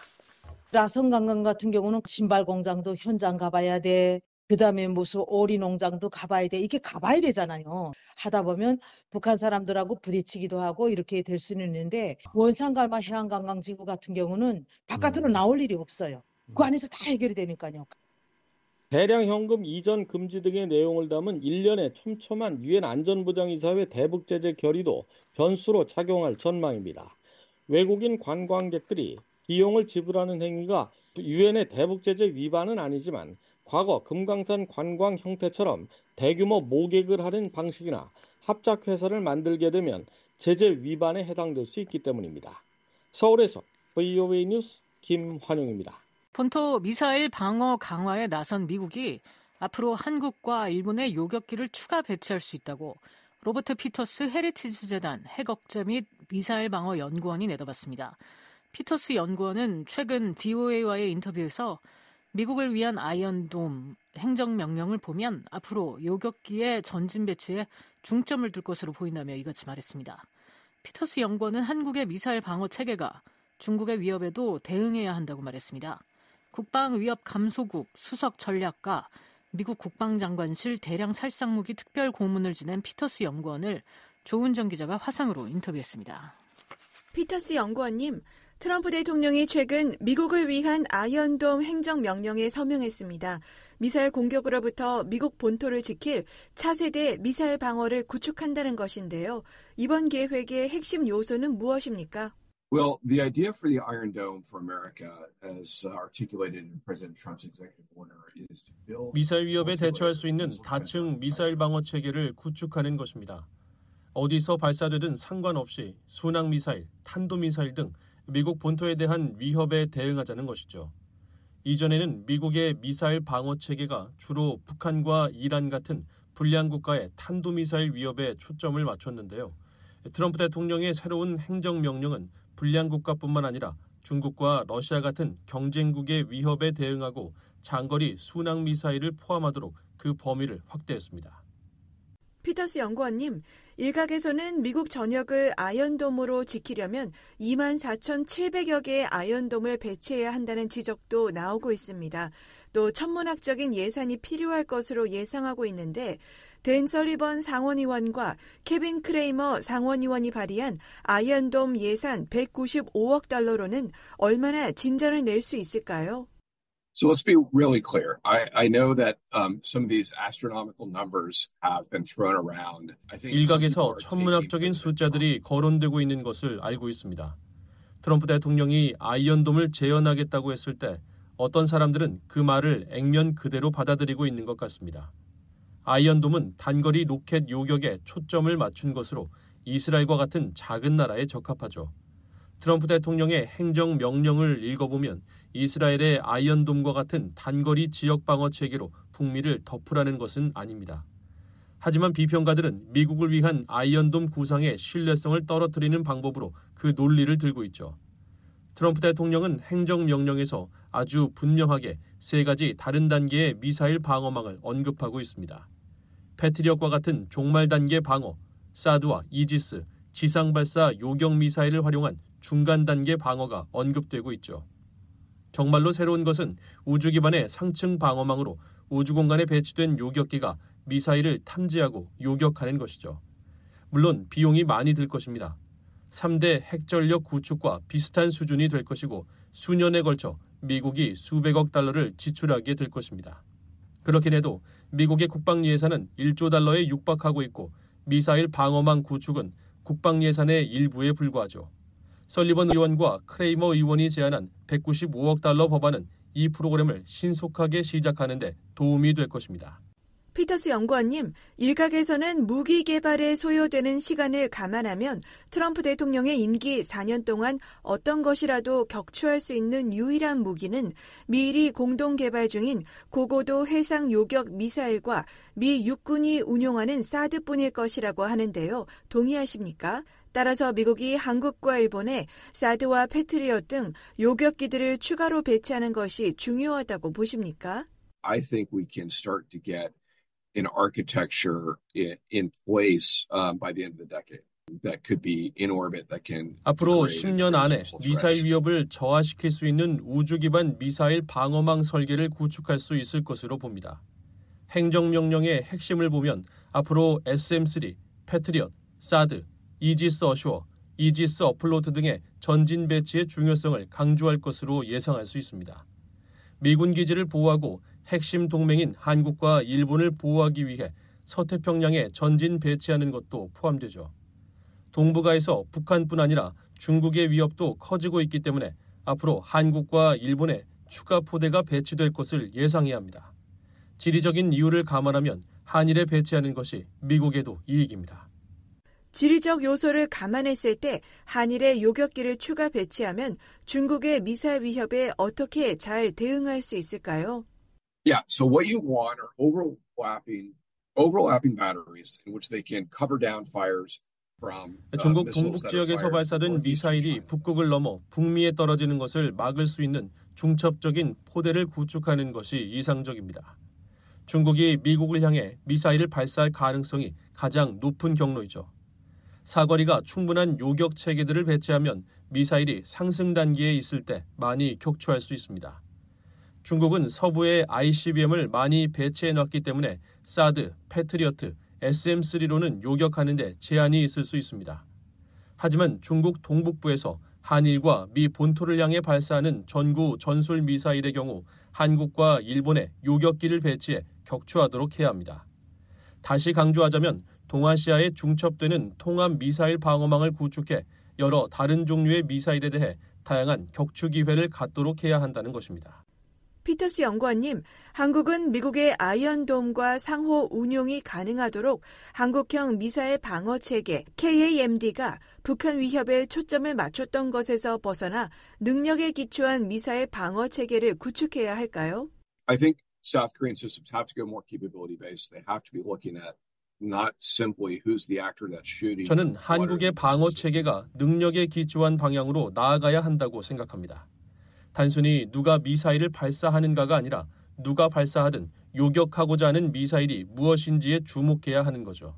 [SPEAKER 16] 라성관광 같은 경우는 신발 공장도 현장 가봐야 돼. 그 다음에 무슨 오리 농장도 가봐야 돼. 이게 가봐야 되잖아요. 하다 보면 북한 사람들하고 부딪히기도 하고 이렇게 될 수는 있는데 원산갈마 해안관광지구 같은 경우는 바깥으로 나올 일이 없어요. 그 안에서 다 해결이 되니까요.
[SPEAKER 12] 대량 현금 이전 금지 등의 내용을 담은 일련의 촘촘한 유엔 안전보장이사회 대북 제재 결의도 변수로 작용할 전망입니다. 외국인 관광객들이 비용을 지불하는 행위가 유엔의 대북 제재 위반은 아니지만 과거 금강산 관광 형태처럼 대규모 모객을 하는 방식이나 합작회사를 만들게 되면 제재 위반에 해당될 수 있기 때문입니다. 서울에서 브이오에이 뉴스 김환용입니다.
[SPEAKER 3] 본토 미사일 방어 강화에 나선 미국이 앞으로 한국과 일본의 요격기를 추가 배치할 수 있다고 로버트 피터스 헤리티지 재단 핵억제 및 미사일 방어 연구원이 내다봤습니다. 피터스 연구원은 최근 브이오에이와의 인터뷰에서 미국을 위한 아이언돔 행정명령을 보면 앞으로 요격기의 전진 배치에 중점을 둘 것으로 보인다며 이같이 말했습니다. 피터스 연구원은 한국의 미사일 방어 체계가 중국의 위협에도 대응해야 한다고 말했습니다. 국방위협감소국 수석 전략가 미국 국방장관실 대량 살상무기 특별 고문을 지낸 피터스 연구원을 조은정 기자가 화상으로 인터뷰했습니다.
[SPEAKER 17] 피터스 연구원님, 트럼프 대통령이 최근 미국을 위한 아이언돔 행정명령에 서명했습니다. 미사일 공격으로부터 미국 본토를 지킬 차세대 미사일 방어를 구축한다는 것인데요. 이번 계획의 핵심 요소는 무엇입니까?
[SPEAKER 18] Well, the idea for the Iron Dome for America, as articulated in President Trump's executive order, is to build
[SPEAKER 9] 미사일 위협에 대처할 수 있는 다층 미사일 방어 체계를 구축하는 것입니다. 어디서 발사되든 상관없이 순항 미사일, 탄도 미사일 등 미국 본토에 대한 위협에 대응하자는 것이죠. 이전에는 미국의 미사일 방어 체계가 주로 북한과 이란 같은 불량 국가의 탄도 미사일 위협에 초점을 맞췄는데요. 트럼프 대통령의 새로운 행정명령은 불량 국가뿐만 아니라 중국과 러시아 같은 경쟁국의 위협에 대응하고 장거리 순항 미사일을 포함하도록 그 범위를 확대했습니다.
[SPEAKER 17] 피터스 연구원님, 일각에서는 미국 전역을 아이언돔으로 지키려면 이만 사천칠백여 개의 아이언돔을 배치해야 한다는 지적도 나오고 있습니다. 또 천문학적인 예산이 필요할 것으로 예상하고 있는데 댄 설리번 상원의원과 케빈 크레이머 상원의원이 발의한 아이언돔 예산 백구십오억 달러로는 얼마나 진전을 낼 수 있을까요?
[SPEAKER 18] So let's be really clear. I, I know that um, some of these astronomical numbers have been thrown around. I think
[SPEAKER 9] 일각에서 천문학적인 숫자들이 거론되고 있는 것을 알고 있습니다. 트럼프 대통령이 아이언돔을 재현하겠다고 했을 때 어떤 사람들은 그 말을 액면 그대로 받아들이고 있는 것 같습니다. 아이언돔은 단거리 로켓 요격에 초점을 맞춘 것으로 이스라엘과 같은 작은 나라에 적합하죠. 트럼프 대통령의 행정명령을 읽어보면 이스라엘의 아이언돔과 같은 단거리 지역 방어 체계로 북미를 덮으라는 것은 아닙니다. 하지만 비평가들은 미국을 위한 아이언돔 구상의 신뢰성을 떨어뜨리는 방법으로 그 논리를 들고 있죠. 트럼프 대통령은 행정명령에서 아주 분명하게 세 가지 다른 단계의 미사일 방어망을 언급하고 있습니다. 패트리엇과 같은 종말 단계 방어, 사드와 이지스, 지상발사 요격 미사일을 활용한 중간 단계 방어가 언급되고 있죠. 정말로 새로운 것은 우주 기반의 상층 방어망으로 우주 공간에 배치된 요격기가 미사일을 탐지하고 요격하는 것이죠. 물론 비용이 많이 들 것입니다. 삼 대 핵전력 구축과 비슷한 수준이 될 것이고 수년에 걸쳐 미국이 수백억 달러를 지출하게 될 것입니다. 그렇긴 해도 미국의 국방 예산은 일조 달러에 육박하고 있고 미사일 방어망 구축은 국방 예산의 일부에 불과하죠. 설리번 의원과 크레이머 의원이 제안한 백구십오억 달러 법안은 이 프로그램을 신속하게 시작하는 데 도움이 될 것입니다.
[SPEAKER 17] 피터스 연구원님, 일각에서는 무기 개발에 소요되는 시간을 감안하면 트럼프 대통령의 임기 사 년 동안 어떤 것이라도 격추할 수 있는 유일한 무기는 미일이 공동 개발 중인 고고도 해상 요격 미사일과 미 육군이 운용하는 사드뿐일 것이라고 하는데요. 동의하십니까? 따라서 미국이 한국과 일본에 사드와 패트리엇 등 요격기들을 추가로 배치하는 것이 중요하다고 보십니까?
[SPEAKER 18] I think we can start to get an architecture in, in place um, by the end of the decade that could be in orbit that can.
[SPEAKER 9] 앞으로 십 년 안에 미사일 위협을 저하시킬 수 있는 우주 기반 미사일 방어망 설계를 구축할 수 있을 것으로 봅니다. 행정명령의 핵심을 보면 앞으로 에스엠 쓰리, 패트리엇, 사드, 이지스 어쇼어, 이지스 어플로드 등의 전진 배치의 중요성을 강조할 것으로 예상할 수 있습니다. 미군 기지를 보호하고 핵심 동맹인 한국과 일본을 보호하기 위해 서태평양에 전진 배치하는 것도 포함되죠. 동북아에서 북한뿐 아니라 중국의 위협도 커지고 있기 때문에 앞으로 한국과 일본에 추가 포대가 배치될 것을 예상해야 합니다. 지리적인 이유를 감안하면 한일에 배치하는 것이 미국에도 이익입니다.
[SPEAKER 17] 지리적 요소를 감안했을 때 한일의 요격기를 추가 배치하면 중국의 미사일 위협에 어떻게 잘 대응할 수 있을까요?
[SPEAKER 18] Yeah, so what you want are overlapping, overlapping batteries in which they can cover down fires from
[SPEAKER 9] 중국 동북 지역에서 발사된 미사일이 북극을 넘어 북미에 떨어지는 것을 막을 수 있는 중첩적인 포대를 구축하는 것이 이상적입니다. 중국이 미국을 향해 미사일을 발사할 가능성이 가장 높은 경로이죠. 사거리가 충분한 요격 체계들을 배치하면 미사일이 상승 단계에 있을 때 많이 격추할 수 있습니다. 중국은 서부에 아이씨비엠을 많이 배치해놨기 때문에 사드, 패트리어트, 에스엠 쓰리로는 요격하는 데 제한이 있을 수 있습니다. 하지만 중국 동북부에서 한일과 미 본토를 향해 발사하는 전구 전술 미사일의 경우 한국과 일본에 요격기를 배치해 격추하도록 해야 합니다. 다시 강조하자면 동아시아에 중첩되는 통합 미사일 방어망을 구축해 여러 다른 종류의 미사일에 대해 다양한 격추 기회를 갖도록 해야 한다는 것입니다.
[SPEAKER 17] 피터스 연구원님, 한국은 미국의 아이언돔과 상호 운용이 가능하도록 한국형 미사일 방어 체계 케이에이엠디가 북한 위협에 초점을 맞췄던 것에서 벗어나 능력에 기초한 미사일 방어 체계를 구축해야 할까요?
[SPEAKER 18] I think South Korean systems have to go more capability based. They have to be looking at not simply who's the actor that's shooting.
[SPEAKER 9] 저는 한국의 방어 체계가 능력에 기초한 방향으로 나아가야 한다고 생각합니다. 단순히 누가 미사일을 발사하는가가 아니라 누가 발사하든 요격하고자 하는 미사일이 무엇인지에 주목해야 하는 거죠.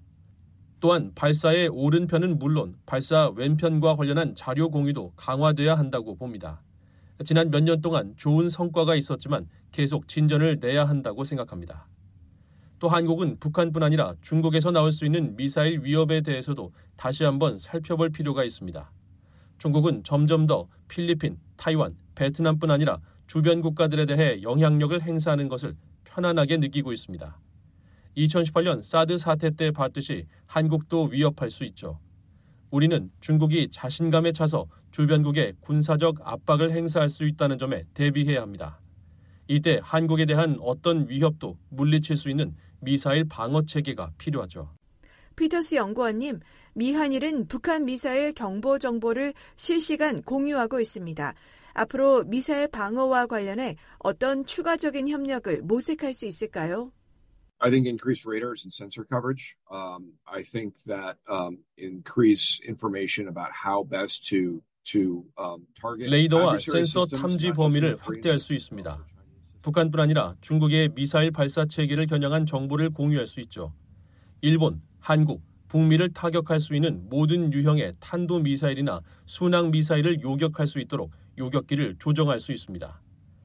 [SPEAKER 9] 또한 발사의 오른편은 물론 발사 왼편과 관련한 자료 공유도 강화돼야 한다고 봅니다. 지난 몇 년 동안 좋은 성과가 있었지만 계속 진전을 내야 한다고 생각합니다. 또 한국은 북한뿐 아니라 중국에서 나올 수 있는 미사일 위협에 대해서도 다시 한번 살펴볼 필요가 있습니다. 중국은 점점 더 필리핀, 타이완, 베트남뿐 아니라 주변 국가들에 대해 영향력을 행사하는 것을 편안하게 느끼고 있습니다. 이천십팔 년 사드 사태 때 봤듯이 한국도 위협할 수 있죠. 우리는 중국이 자신감에 차서 주변국에 군사적 압박을 행사할 수 있다는 점에 대비해야 합니다. 이때 한국에 대한 어떤 위협도 물리칠 수 있는 미사일 방어 체계가 필요하죠.
[SPEAKER 17] 피터스 연구원님, 미한일은 북한 미사일 경보 정보를 실시간 공유하고 있습니다. 앞으로 미사일 방어와 관련해 어떤 추가적인 협력을 모색할 수 있을까요?
[SPEAKER 18] I think increased radars and sensor coverage. Um, I think that um, increase information about how best to to um, target.
[SPEAKER 9] 레이더와 센서 탐지 범위를 확대할 수 있습니다. 북한뿐 아니라 중국의 미사일 발사 체계를 겨냥한 정보를 공유할 수 있죠. 일본, 한국, 북미를 타격할 수 있는 모든 유형의 탄도미사일이나 순항미사일을 요격할 수 있도록 요격기를 조정할 수 있습니다.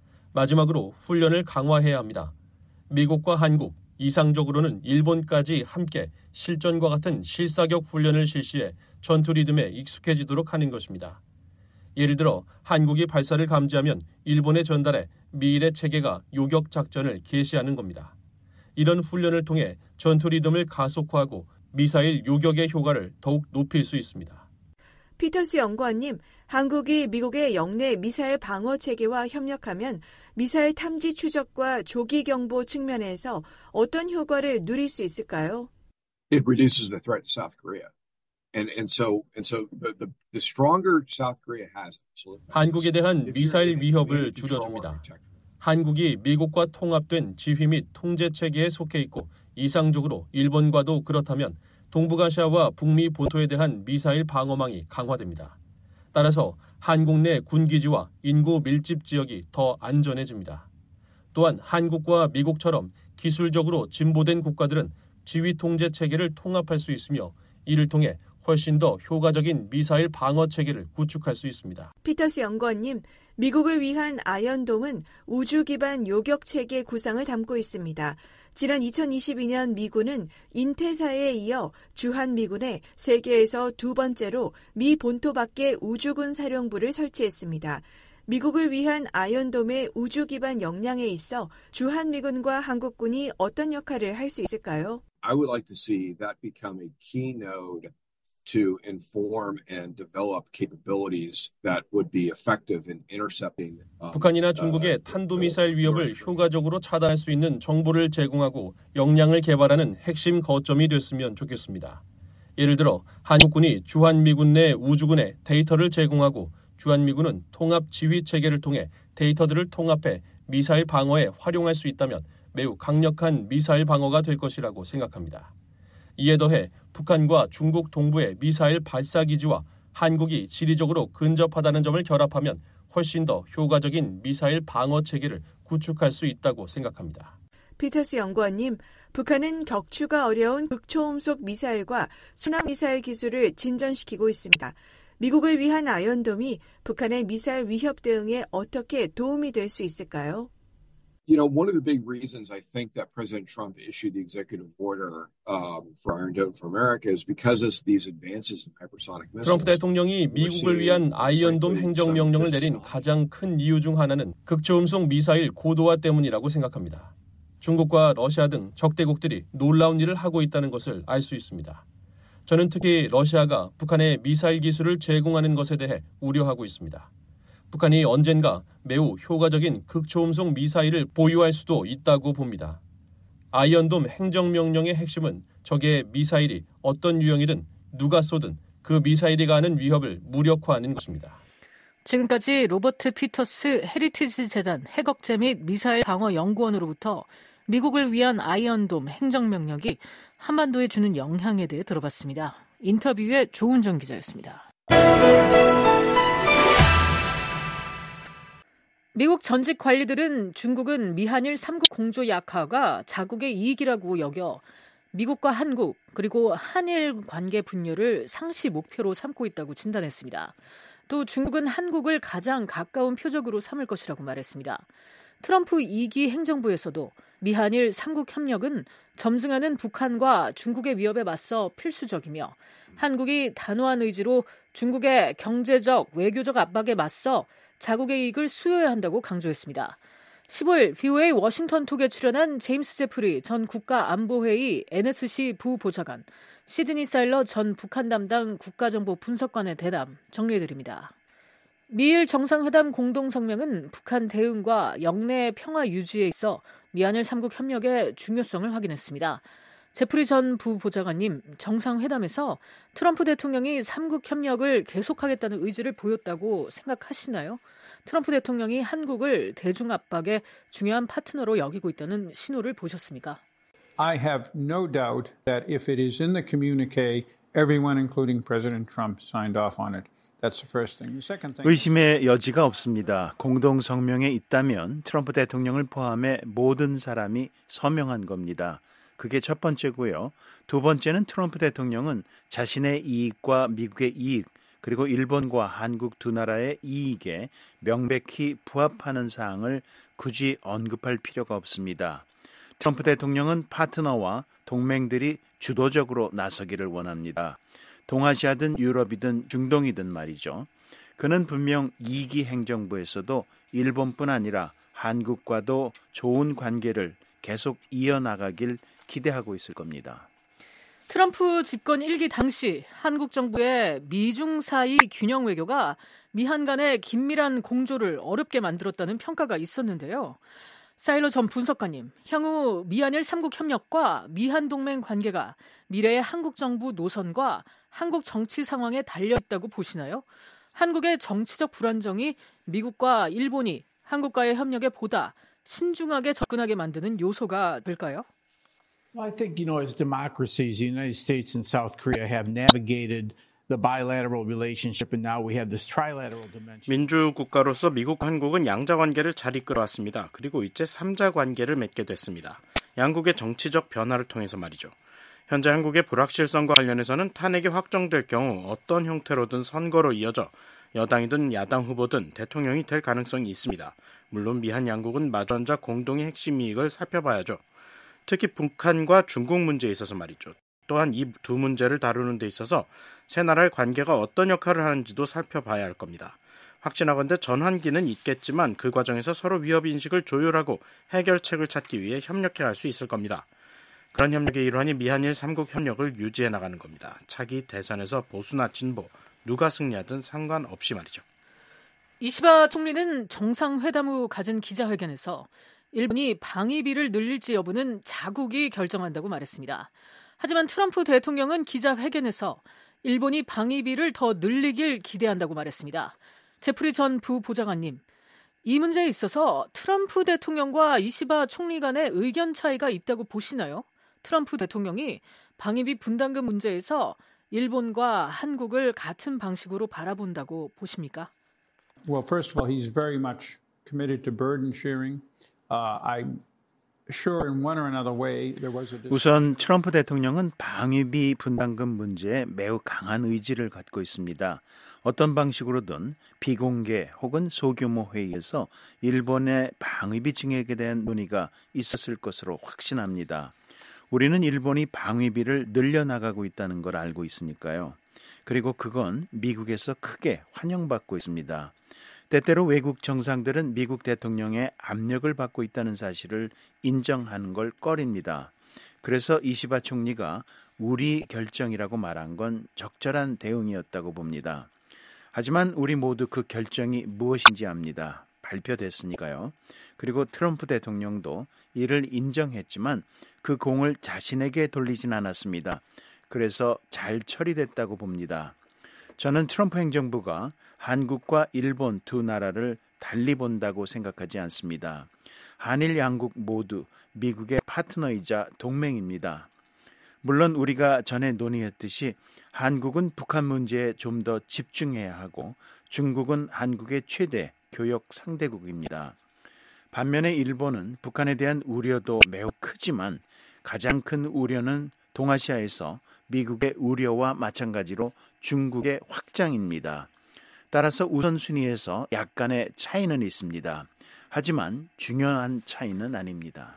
[SPEAKER 9] 마지막으로 훈련을 강화해야 합니다. 미국과 한국, 이상적으로는 일본까지 함께 실전과 같은 실사격 훈련을 실시해 전투 리듬에 익숙해지도록 하는 것입니다. 예를 들어 한국이 발사를 감지하면 일본에 전달해 미일의 체계가 요격 작전을 개시하는 겁니다. 이런 훈련을 통해 전투 리듬을 가속화하고 미사일 요격의 효과를 더욱 높일 수 있습니다.
[SPEAKER 17] 피터스 연구원님, 한국이 미국의 영내 미사일 방어 체계와 협력하면 미사일 탐지 추적과 조기 경보 측면에서 어떤 효과를 누릴 수 있을까요?
[SPEAKER 18] It reduces the threat to South Korea. And and so and so the the, the stronger South Korea has.
[SPEAKER 9] 한국에 대한 미사일 위협을 줄여줍니다. 한국이 미국과 통합된 지휘 및 통제 체계에 속해 있고 이상적으로 일본과도 그렇다면 동북아시아와 북미 본토에 대한 미사일 방어망이 강화됩니다. 따라서 한국 내 군기지와 인구 밀집 지역이 더 안전해집니다. 또한 한국과 미국처럼 기술적으로 진보된 국가들은 지휘 통제 체계를 통합할 수 있으며 이를 통해 훨씬 더 효과적인 미사일 방어 체계를 구축할 수 있습니다.
[SPEAKER 17] 피터스 연구원님, 미국을 위한 아이언돔은 우주 기반 요격 체계 구상을 담고 있습니다. 지난 이천이십이 년 미군은 인태사에 이어 주한미군에 세계에서 두 번째로 미 본토 밖에 우주군 사령부를 설치했습니다. 미국을 위한 아이언돔의 우주 기반 역량에 있어 주한미군과 한국군이 어떤 역할을 할 수 있을까요?
[SPEAKER 18] I would like to see that become a keynote to inform and develop capabilities that would be effective in intercepting. Um,
[SPEAKER 9] 북한이나 중국의 탄도미사일 위협을 효과적으로 차단할 수 있는 정보를 제공하고 역량을 개발하는 핵심 거점이 됐으면 좋겠습니다. 예를 들어 한국군이 주한미군 내 우주군에 데이터를 제공하고 주한미군은 통합 지휘 체계를 통해 데이터들을 통합해 미사일 방어에 활용할 수 있다면 매우 강력한 미사일 방어가 될 것이라고 생각합니다. 이에 더해 북한과 중국 동부의 미사일 발사 기지와 한국이 지리적으로 근접하다는 점을 결합하면 훨씬 더 효과적인 미사일 방어 체계를 구축할 수 있다고 생각합니다.
[SPEAKER 17] 피터스 연구원님, 북한은 격추가 어려운 극초음속 미사일과 순항 미사일 기술을 진전시키고 있습니다. 미국을 위한 아이언돔이 북한의 미사일 위협 대응에 어떻게 도움이 될 수 있을까요?
[SPEAKER 18] You know, one of the big reasons I think that President Trump issued the executive order um, for Iron Dome for America is because of these advances in hypersonic missiles.
[SPEAKER 9] 트럼프 대통령이 미국을 위한 아이언돔 행정명령을 내린 가장 큰 이유 중 하나는 극초음속 미사일 고도화 때문이라고 생각합니다. 중국과 러시아 등 적대국들이 놀라운 일을 하고 있다는 것을 알 수 있습니다. 저는 특히 러시아가 북한에 미사일 기술을 제공하는 것에 대해 우려하고 있습니다. 북한이 언젠가 매우 효과적인 극초음속 미사일을 보유할 수도 있다고 봅니다. 아이언돔 행정명령의 핵심은 적의 미사일이 어떤 유형이든 누가 쏘든 그 미사일이 가하는 위협을 무력화하는 것입니다.
[SPEAKER 3] 지금까지 로버트 피터스 헤리티지 재단 핵억제 및 미사일 방어 연구원으로부터 미국을 위한 아이언돔 행정명령이 한반도에 주는 영향에 대해 들어봤습니다. 인터뷰의 조은정 기자였습니다. 미국 전직 관리들은 중국은 미한일 삼국 공조 약화가 자국의 이익이라고 여겨 미국과 한국 그리고 한일 관계 분열을 상시 목표로 삼고 있다고 진단했습니다. 또 중국은 한국을 가장 가까운 표적으로 삼을 것이라고 말했습니다. 트럼프 이 기 행정부에서도 미한일 삼국 협력은 점증하는 북한과 중국의 위협에 맞서 필수적이며 한국이 단호한 의지로 중국의 경제적, 외교적 압박에 맞서 자국의 이익을 수여해야 한다고 강조했습니다. 십오일 브이오에이 워싱턴톡에 출연한 제임스 제프리 전 국가안보회의 엔에스씨 부보좌관, 시드니 사일러 전 북한 담당 국가정보 분석관의 대담 정리해드립니다. 미일 정상회담 공동성명은 북한 대응과 영내 평화 유지에 있어 미한일 삼국 협력의 중요성을 확인했습니다. 제프리 전 부보좌관님, 정상회담에서 트럼프 대통령이 삼국 협력을 계속하겠다는 의지를 보였다고 생각하시나요? 트럼프 대통령이 한국을 대중 압박의 중요한 파트너로 여기고 있다는 신호를 보셨습니까?
[SPEAKER 19] I have no doubt that if it is in the communique, everyone, including President Trump, signed off on it. That's the first thing. The second thing.
[SPEAKER 20] 의심의 여지가 없습니다. 공동 성명에 있다면 트럼프 대통령을 포함해 모든 사람이 서명한 겁니다. 그게 첫 번째고요. 두 번째는 트럼프 대통령은 자신의 이익과 미국의 이익, 그리고 일본과 한국 두 나라의 이익에 명백히 부합하는 사항을 굳이 언급할 필요가 없습니다. 트럼프 대통령은 파트너와 동맹들이 주도적으로 나서기를 원합니다. 동아시아든 유럽이든 중동이든 말이죠. 그는 분명 이 기 행정부에서도 일본뿐 아니라 한국과도 좋은 관계를 계속 이어나가길 기대하고 있을 겁니다.
[SPEAKER 3] 트럼프 집권 일 기 당시 한국 정부의 미중 사이 균형 외교가 미한 간의 긴밀한 공조를 어렵게 만들었다는 평가가 있었는데요. 사일러 전 분석가님, 향후 미한일 삼국 협력과 미한 동맹 관계가 미래의 한국 정부 노선과 한국 정치 상황에 달려있다고 보시나요? 한국의 정치적 불안정이 미국과 일본이 한국과의 협력에 보다 신중하게 접근하게 만드는 요소가 될까요?
[SPEAKER 19] Well, I think, you know, as democracies, the United States and South Korea have navigated the bilateral relationship, and now we have this trilateral dimension.
[SPEAKER 1] 민주 국가로서 미국, 한국은 양자 관계를 잘 이끌어왔습니다. 그리고 이제 삼자 관계를 맺게 됐습니다. 양국의 정치적 변화를 통해서 말이죠. 현재 한국의 불확실성과 관련해서는 탄핵이 확정될 경우 어떤 형태로든 선거로 이어져 여당이든 야당 후보든 대통령이 될 가능성이 있습니다. 물론 미한 양국은 마주 앉아 공동의 핵심 이익을 살펴봐야죠. 특히 북한과 중국 문제에 있어서 말이죠. 또한 이 두 문제를 다루는 데 있어서 세 나라의 관계가 어떤 역할을 하는지도 살펴봐야 할 겁니다. 확신하건대 전환기는 있겠지만 그 과정에서 서로 위협인식을 조율하고 해결책을 찾기 위해 협력해야 할 수 있을 겁니다. 그런 협력의 일환이 미한일 삼국 협력을 유지해 나가는 겁니다. 차기 대선에서 보수나 진보, 누가 승리하든 상관없이 말이죠.
[SPEAKER 3] 이시바 총리는 정상회담 후 가진 기자회견에서 일본이 방위비를 늘릴지 여부는 자국이 결정한다고 말했습니다. 하지만 트럼프 대통령은 기자회견에서 일본이 방위비를 더 늘리길 기대한다고 말했습니다. 제프리 전 부보좌관님, 이 문제에 있어서 트럼프 대통령과 이시바 총리 간의 의견 차이가 있다고 보시나요? 트럼프 대통령이 방위비 분담금 문제에서 일본과 한국을 같은 방식으로 바라본다고 보십니까?
[SPEAKER 19] Well, first of all, he's very much committed to burden sharing. Uh, I
[SPEAKER 20] 우선 트럼프 대통령은 방위비 분담금 문제에 매우 강한 의지를 갖고 있습니다. 어떤 방식으로든 비공개 혹은 소규모 회의에서 일본의 방위비 증액에 대한 논의가 있었을 것으로 확신합니다. 우리는 일본이 방위비를 늘려나가고 있다는 걸 알고 있으니까요. 그리고 그건 미국에서 크게 환영받고 있습니다. 때때로 외국 정상들은 미국 대통령의 압력을 받고 있다는 사실을 인정하는 걸 꺼립니다. 그래서 이시바 총리가 우리 결정이라고 말한 건 적절한 대응이었다고 봅니다. 하지만 우리 모두 그 결정이 무엇인지 압니다. 발표됐으니까요. 그리고 트럼프 대통령도 이를 인정했지만 그 공을 자신에게 돌리진 않았습니다. 그래서 잘 처리됐다고 봅니다. 저는 트럼프 행정부가 한국과 일본 두 나라를 달리 본다고 생각하지 않습니다. 한일 양국 모두 미국의 파트너이자 동맹입니다. 물론 우리가 전에 논의했듯이 한국은 북한 문제에 좀 더 집중해야 하고 중국은 한국의 최대 교역 상대국입니다. 반면에 일본은 북한에 대한 우려도 매우 크지만 가장 큰 우려는 동아시아에서 미국의 우려와 마찬가지로 중국의 확장입니다. 따라서 우선순위에서 약간의 차이는 있습니다. 하지만 중요한 차이는 아닙니다.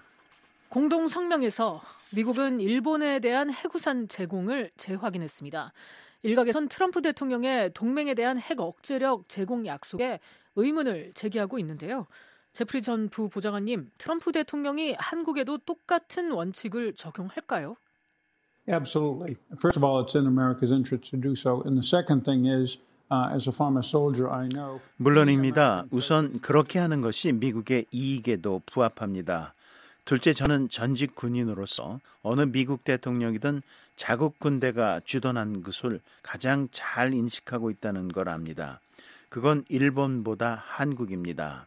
[SPEAKER 3] 공동 성명에서 미국은 일본에 대한 해구산 제공을 재확인했습니다. 일각에선 트럼프 대통령의 동맹에 대한 핵 억제력 제공 약속에 의문을 제기하고 있는데요. 제프리 전 부보좌관님, 트럼프 대통령이 한국에도 똑같은 원칙을 적용할까요?
[SPEAKER 21] Absolutely. First of all, it's in America's interest to do so. And the second thing is, uh, as a former soldier, I know.
[SPEAKER 20] 물론입니다. 우선 그렇게 하는 것이 미국의 이익에도 부합합니다. 둘째, 저는 전직 군인으로서 어느 미국 대통령이든 자국 군대가 주둔한 것을 가장 잘 인식하고 있다는 걸 압니다. 그건 일본보다 한국입니다.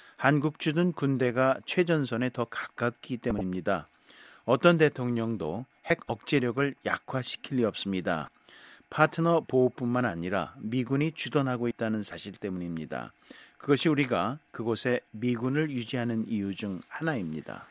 [SPEAKER 20] 한국 주둔 군대가 최전선에 더 가깝기 때문입니다. 어떤 대통령도 핵 억제력을 약화시킬 리 없습니다. 파트너 보호뿐만 아니라 미군이 주둔하고 있다는 사실 때문입니다. 그것이 우리가 그곳에 미군을 유지하는 이유 중 하나입니다.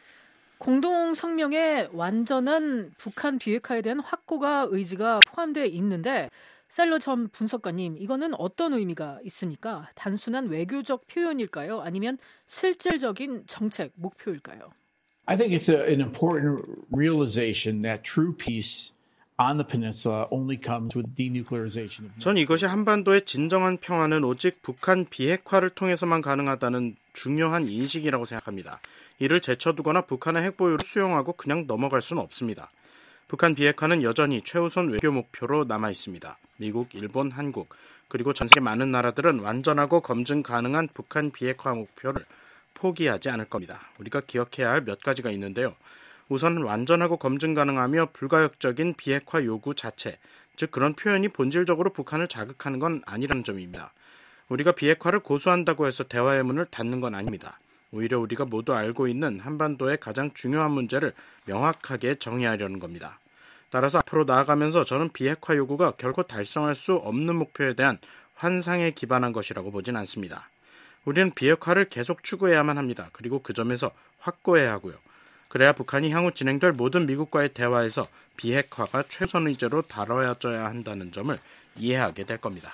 [SPEAKER 3] 공동 성명에 완전한 북한 비핵화에 대한 확고가 의지가 포함되어 있는데 셀러 전 분석가님, 이거는 어떤 의미가 있습니까? 단순한 외교적 표현일까요? 아니면 실질적인 정책 목표일까요?
[SPEAKER 19] I think it's a, an important realization that true peace on the peninsula only comes with denuclearization of.
[SPEAKER 1] 전 이것이 한반도의 진정한 평화는 오직 북한 비핵화를 통해서만 가능하다는 중요한 인식이라고 생각합니다. 이를 제쳐두거나 북한의 핵보유를 수용하고 그냥 넘어갈 수는 없습니다. 북한 비핵화는 여전히 최우선 외교 목표로 남아 있습니다. 미국, 일본, 한국, 그리고 전 세계 많은 나라들은 완전하고 검증 가능한 북한 비핵화 목표를 포기하지 않을 겁니다. 우리가 기억해야 할 몇 가지가 있는데요. 우선 완전하고 검증 가능하며 불가역적인 비핵화 요구 자체, 즉 그런 표현이 본질적으로 북한을 자극하는 건 아니라는 점입니다. 우리가 비핵화를 고수한다고 해서 대화의 문을 닫는 건 아닙니다. 오히려 우리가 모두 알고 있는 한반도의 가장 중요한 문제를 명확하게 정의하려는 겁니다. 따라서 앞으로 나아가면서 저는 비핵화 요구가 결코 달성할 수 없는 목표에 대한 환상에 기반한 것이라고 보진 않습니다. 우리는 비핵화를 계속 추구해야만 합니다. 그리고 그 점에서 확고해야 하고요. 그래야 북한이 향후 진행될 모든 미국과의 대화에서 비핵화가 최선 의제로 다뤄져야 한다는 점을 이해하게 될 겁니다.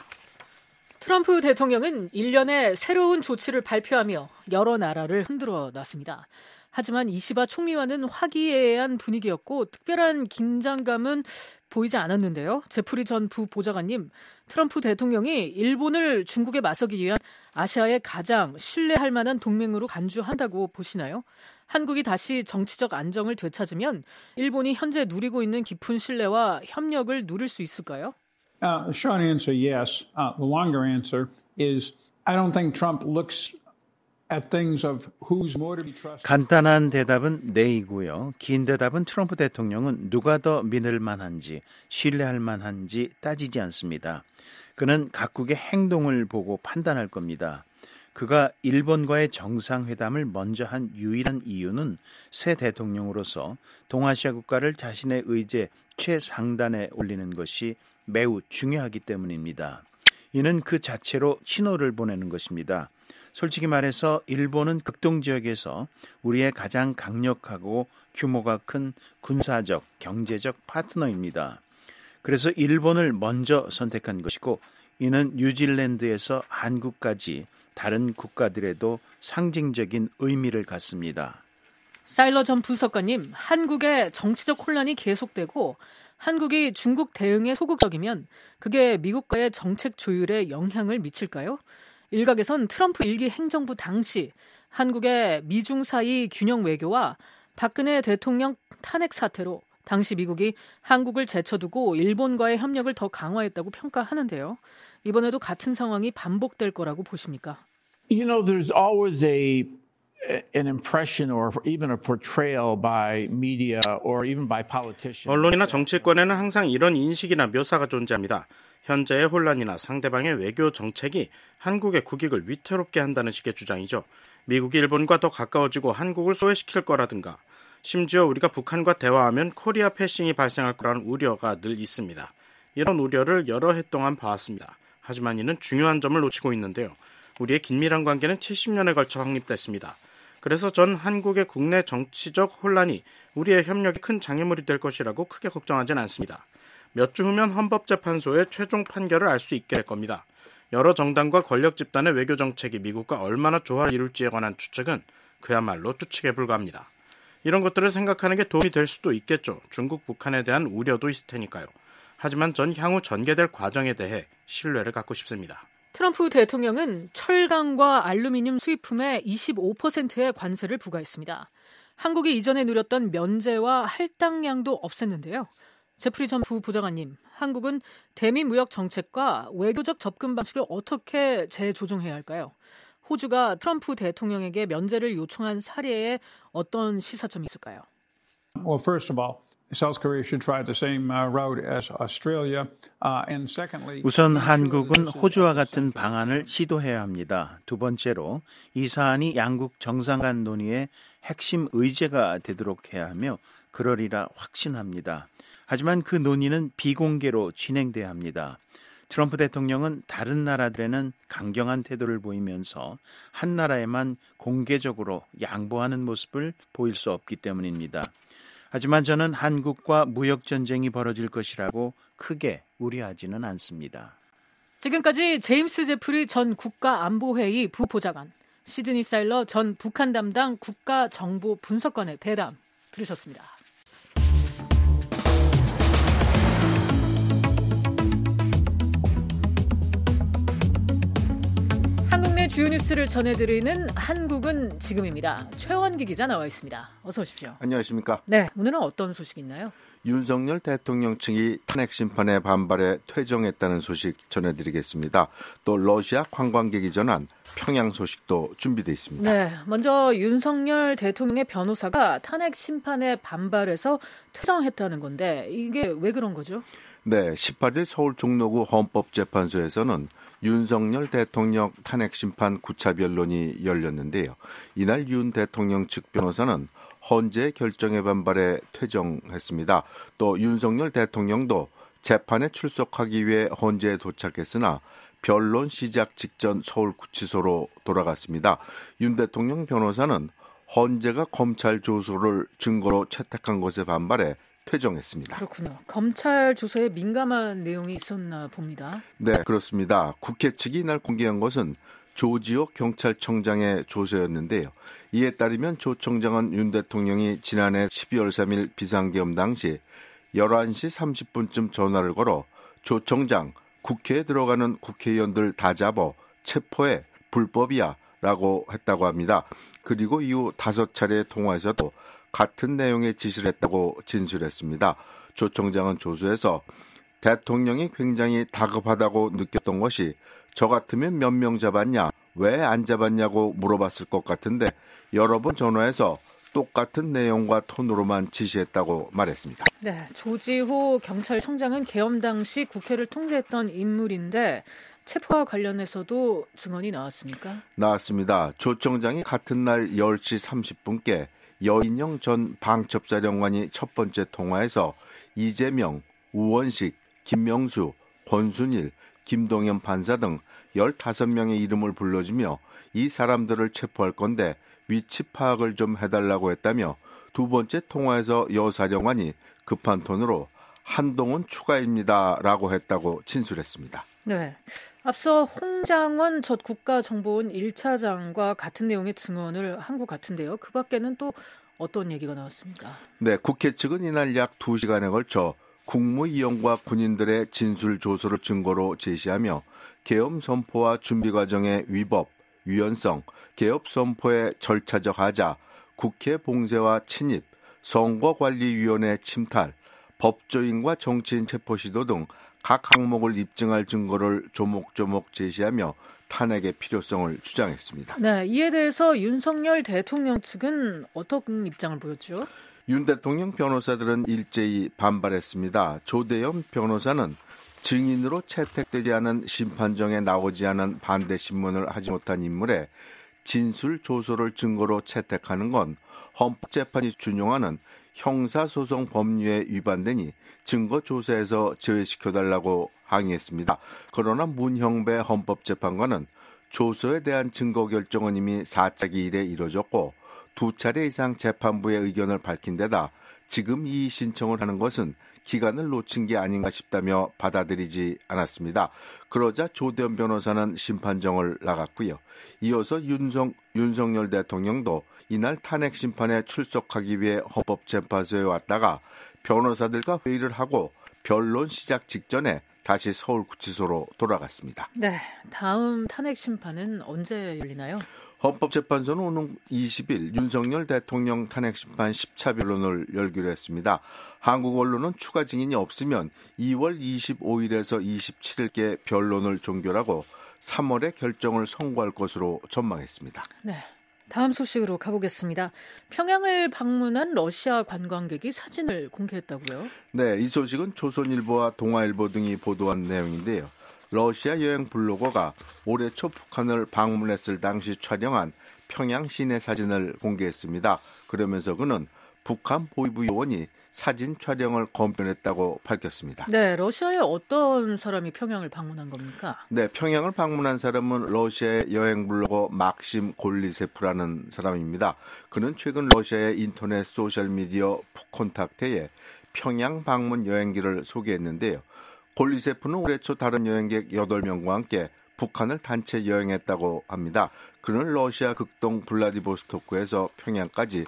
[SPEAKER 3] 트럼프 대통령은 일련의 새로운 조치를 발표하며 여러 나라를 흔들어 놨습니다. 하지만 이시바 총리와는 화기애애한 분위기였고 특별한 긴장감은 보이지 않았는데요. 제프리 전 부보좌관님, 트럼프 대통령이 일본을 중국에 맞서기 위한 아시아의 가장 신뢰할 만한 동맹으로 간주한다고 보시나요? 한국이 다시 정치적 안정을 되찾으면 일본이 현재 누리고 있는 깊은 신뢰와 협력을 누릴 수 있을까요?
[SPEAKER 21] Uh, the short answer, yes. Uh, the longer answer is I don't think Trump looks at things of who's more to be trusted.
[SPEAKER 20] 간단한 대답은 네이고요. 긴 대답은 트럼프 대통령은 누가 더 믿을 만한지, 신뢰할 만한지 따지지 않습니다. 그는 각국의 행동을 보고 판단할 겁니다. 그가 일본과의 정상회담을 먼저 한 유일한 이유는 새 대통령으로서 동아시아 국가를 자신의 의제 최상단에 올리는 것이 매우 중요하기 때문입니다. 이는 그 자체로 신호를 보내는 것입니다. 솔직히 말해서 일본은 극동 지역에서 우리의 가장 강력하고 규모가 큰 군사적, 경제적 파트너입니다. 그래서 일본을 먼저 선택한 것이고 이는 뉴질랜드에서 한국까지 다른 국가들에도 상징적인 의미를 갖습니다.
[SPEAKER 3] 사일러 전 분석가님, 한국의 정치적 혼란이 계속되고 한국이 중국 대응에 소극적이면 그게 미국과의 정책 조율에 영향을 미칠까요? 일각에선 트럼프 일기 행정부 당시 한국의 미중 사이 균형 외교와 박근혜 대통령 탄핵 사태로 당시 미국이 한국을 제쳐두고 일본과의 협력을 더 강화했다고 평가하는데요. 이번에도 같은 상황이 반복될 거라고 보십니까?
[SPEAKER 21] You know, there's always a an impression or even a portrayal by media or even by politicians.
[SPEAKER 1] 언론이나 정치권에는 항상 이런 인식이나 묘사가 존재합니다. 현재의 혼란이나 상대방의 외교 정책이 한국의 국익을 위태롭게 한다는 식의 주장이죠. 미국이 일본과 더 가까워지고 한국을 소외시킬 거라든가 심지어 우리가 북한과 대화하면 코리아 패싱이 발생할 거라는 우려가 늘 있습니다. 이런 우려를 여러 해 동안 봐왔습니다. 하지만 이는 중요한 점을 놓치고 있는데요. 우리의 긴밀한 관계는 칠십 년에 걸쳐 확립됐습니다. 그래서 전 한국의 국내 정치적 혼란이 우리의 협력에 큰 장애물이 될 것이라고 크게 걱정하진 않습니다. 몇 주 후면 헌법재판소의 최종 판결을 알 수 있게 될 겁니다. 여러 정당과 권력 집단의 외교 정책이 미국과 얼마나 조화를 이룰지에 관한 추측은 그야말로 추측에 불과합니다. 이런 것들을 생각하는 게 도움이 될 수도 있겠죠. 중국, 북한에 대한 우려도 있을 테니까요. 하지만 전 향후 전개될 과정에 대해 신뢰를 갖고 싶습니다.
[SPEAKER 3] 트럼프 대통령은 철강과 알루미늄 수입품에 이십오 퍼센트의 관세를 부과했습니다. 한국이 이전에 누렸던 면제와 할당량도 없앴는데요. 제프리 전 부보좌관님, 한국은 대미 무역 정책과 외교적 접근 방식을 어떻게 재조정해야 할까요? 호주가 트럼프 대통령에게 면제를 요청한 사례에 어떤 시사점이 있을까요?
[SPEAKER 21] Well, first of all, South Korea should try the same route as Australia. And secondly,
[SPEAKER 20] 우선 한국은 호주와 같은 방안을 시도해야 합니다. 두 번째로 이 사안이 양국 정상 간 논의의 핵심 의제가 되도록 해야 하며 그러리라 확신합니다. 하지만 그 논의는 비공개로 진행돼야 합니다. 트럼프 대통령은 다른 나라들에는 강경한 태도를 보이면서 한 나라에만 공개적으로 양보하는 모습을 보일 수 없기 때문입니다. 하지만 저는 한국과 무역전쟁이 벌어질 것이라고 크게 우려하지는 않습니다.
[SPEAKER 3] 지금까지 제임스 제프리 전 국가안보회의 부보좌관, 시드니 사일러 전 북한 담당 국가정보분석관의 대담 들으셨습니다. 한국 내 주요 뉴스를 전해드리는 한국은 지금입니다. 최원기 기자 나와 있습니다. 어서 오십시오.
[SPEAKER 5] 안녕하십니까?
[SPEAKER 3] 네, 오늘은 어떤 소식이 있나요?
[SPEAKER 5] 윤석열 대통령 측이 탄핵 심판에 반발해 퇴정했다는 소식 전해드리겠습니다. 또 러시아 관광객이 전한 평양 소식도 준비되어 있습니다.
[SPEAKER 3] 네, 먼저 윤석열 대통령의 변호사가 탄핵 심판에 반발해서 퇴정했다는 건데 이게 왜 그런 거죠?
[SPEAKER 5] 네, 십팔 일 서울 종로구 헌법재판소에서는 윤석열 대통령 탄핵 심판 구차 변론이 열렸는데요. 이날 윤 대통령 측 변호사는 헌재 결정에 반발해 퇴정했습니다. 또 윤석열 대통령도 재판에 출석하기 위해 헌재에 도착했으나 변론 시작 직전 서울구치소로 돌아갔습니다. 윤 대통령 변호사는 헌재가 검찰 조서를 증거로 채택한 것에 반발해 퇴정했습니다.
[SPEAKER 3] 그렇군요. 검찰 조서에 민감한 내용이 있었나 봅니다.
[SPEAKER 5] 네, 그렇습니다. 국회 측이 이날 공개한 것은 조지호 경찰청장의 조서였는데요. 이에 따르면 조 청장은 윤 대통령이 지난해 십이월 삼일 비상계엄 당시 열한 시 삼십 분쯤 전화를 걸어 조 청장, 국회에 들어가는 국회의원들 다 잡어 체포해 불법이야 라고 했다고 합니다. 그리고 이후 다섯 차례 통화에서도 같은 내용의 지시를 했다고 진술했습니다. 조 청장은 조서에서 대통령이 굉장히 다급하다고 느꼈던 것이 저 같으면 몇 명 잡았냐, 왜 안 잡았냐고 물어봤을 것 같은데 여러 번 전화해서 똑같은 내용과 톤으로만 지시했다고 말했습니다.
[SPEAKER 3] 네, 조지호 경찰청장은 계엄 당시 국회를 통제했던 인물인데 체포와 관련해서도 증언이 나왔습니까?
[SPEAKER 5] 나왔습니다. 조 청장이 같은 날 열 시 삼십 분께 여인영 전 방첩사령관이 첫 번째 통화에서 이재명, 우원식, 김명수, 권순일, 김동연 판사 등 열다섯 명의 이름을 불러주며 이 사람들을 체포할 건데 위치 파악을 좀 해달라고 했다며 두 번째 통화에서 여사령관이 급한 톤으로 한동훈 추가입니다라고 했다고 진술했습니다.
[SPEAKER 3] 네. 앞서 홍장원 전 국가정보원 일 차장과 같은 내용의 증언을 한 것 같은데요. 그 밖에는 또 어떤 얘기가 나왔습니까?
[SPEAKER 5] 네, 국회 측은 이날 약 두 시간에 걸쳐 국무위원과 군인들의 진술 조서를 증거로 제시하며 계엄 선포와 준비 과정의 위법, 위헌성, 개업 선포의 절차적 하자, 국회 봉쇄와 침입, 선거관리위원회 침탈, 법조인과 정치인 체포 시도 등 각 항목을 입증할 증거를 조목조목 제시하며 탄핵의 필요성을 주장했습니다.
[SPEAKER 3] 네, 이에 대해서 윤석열 대통령 측은 어떤 입장을 보였죠?
[SPEAKER 5] 윤 대통령 변호사들은 일제히 반발했습니다. 조대현 변호사는 증인으로 채택되지 않은 심판정에 나오지 않은 반대 신문을 하지 못한 인물의 진술 조서를 증거로 채택하는 건 헌법재판이 준용하는 형사소송 법률에 위반되니 증거 조사에서 제외시켜달라고 항의했습니다. 그러나 문형배 헌법재판관은 조서에 대한 증거 결정은 이미 사 차 기일에 이뤄졌고 두 차례 이상 재판부의 의견을 밝힌 데다 지금 이 신청을 하는 것은 기간을 놓친 게 아닌가 싶다며 받아들이지 않았습니다. 그러자 조대현 변호사는 심판정을 나갔고요. 이어서 윤석, 윤석열 대통령도 이날 탄핵 심판에 출석하기 위해 헌법재판소에 왔다가 변호사들과 회의를 하고 변론 시작 직전에 다시 서울구치소로 돌아갔습니다.
[SPEAKER 3] 네, 다음 탄핵 심판은 언제 열리나요?
[SPEAKER 5] 헌법재판소는 오는 이십 일 윤석열 대통령 탄핵심판 십 차 변론을 열기로 했습니다. 한국 언론은 추가 증인이 없으면 이월 이십오일에서 이십칠일께 변론을 종결하고 삼월에 결정을 선고할 것으로 전망했습니다.
[SPEAKER 3] 네, 다음 소식으로 가보겠습니다. 평양을 방문한 러시아 관광객이 사진을 공개했다고요?
[SPEAKER 5] 네, 이 소식은 조선일보와 동아일보 등이 보도한 내용인데요. 러시아 여행 블로거가 올해 초 북한을 방문했을 당시 촬영한 평양 시내 사진을 공개했습니다. 그러면서 그는 북한 보위부 요원이 사진 촬영을 검토했다고 밝혔습니다.
[SPEAKER 3] 네, 러시아의 어떤 사람이 평양을 방문한 겁니까?
[SPEAKER 5] 네, 평양을 방문한 사람은 러시아의 여행 블로거 막심 골리세프라는 사람입니다. 그는 최근 러시아의 인터넷 소셜미디어 푸콘탁테에 평양 방문 여행기를 소개했는데요. 골리세프는 올해 초 다른 여행객 여덟 명과 함께 북한을 단체 여행했다고 합니다. 그는 러시아 극동 블라디보스토크에서 평양까지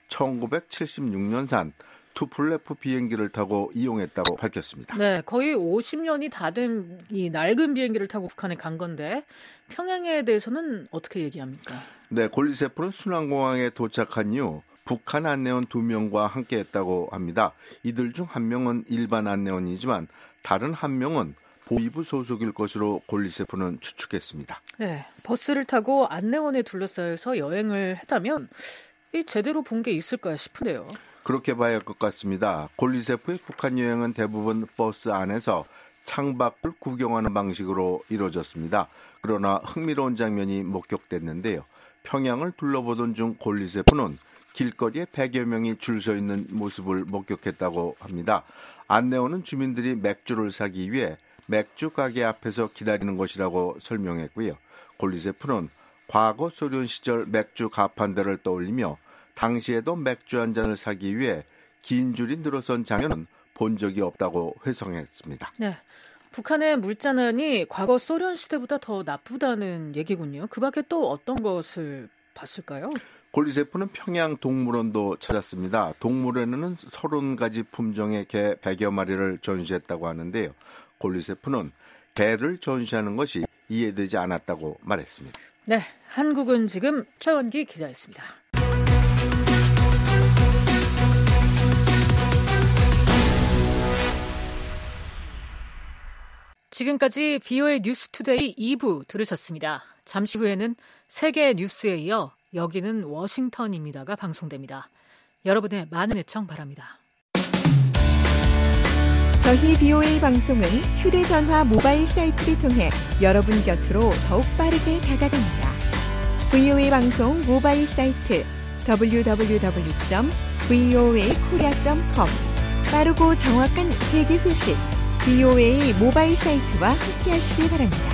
[SPEAKER 5] 천구백칠십육년산 투플레프 비행기를 타고 이용했다고 밝혔습니다.
[SPEAKER 3] 네, 거의 오십 년이 다 된 이 낡은 비행기를 타고 북한에 간 건데 평양에 대해서는 어떻게 얘기합니까?
[SPEAKER 5] 네, 골리세프는 순환공항에 도착한 이후 북한 안내원 두 명과 함께했다고 합니다. 이들 중 한 명은 일반 안내원이지만 다른 한 명은 보위부 소속일 것으로 골리세프는 추측했습니다.
[SPEAKER 3] 네, 버스를 타고 안내원에 둘러싸여서 여행을 했다면 이 제대로 본 게 있을까 싶은데요.
[SPEAKER 5] 그렇게 봐야 할 것 같습니다. 골리세프의 북한 여행은 대부분 버스 안에서 창밖을 구경하는 방식으로 이루어졌습니다. 그러나 흥미로운 장면이 목격됐는데요. 평양을 둘러보던 중 골리세프는 길거리에 백여 명이 줄 서 있는 모습을 목격했다고 합니다. 안내원은 주민들이 맥주를 사기 위해 맥주 가게 앞에서 기다리는 것이라고 설명했고요. 골리세프는 과거 소련 시절 맥주 가판대를 떠올리며 당시에도 맥주 한 잔을 사기 위해 긴 줄이 늘어선 장면은 본 적이 없다고 회상했습니다.
[SPEAKER 3] 네, 북한의 물자난이 과거 소련 시대보다 더 나쁘다는 얘기군요. 그 밖에 또 어떤 것을 봤을까요?
[SPEAKER 5] 골리세프는 평양 동물원도 찾았습니다. 동물원에는 서른 가지 품종의 개 백여 마리를 전시했다고 하는데요. 골리세프는 개를 전시하는 것이 이해되지 않았다고 말했습니다.
[SPEAKER 3] 네, 한국은 지금 최원기 기자였습니다. 지금까지 비오에이 뉴스투데이 이 부 들으셨습니다. 잠시 후에는 세계 뉴스에 이어 여기는 워싱턴입니다가 방송됩니다. 여러분의 많은 애청 바랍니다.
[SPEAKER 6] 저희 비오에이 방송은 휴대전화 모바일 사이트를 통해 여러분 곁으로 더욱 빠르게 다가갑니다. 브이오에이 방송 모바일 사이트 더블유 더블유 더블유 점 브이오에이 코리아 점 컴 빠르고 정확한 세계 소식 브이오에이 모바일 사이트와 함께하시기 바랍니다.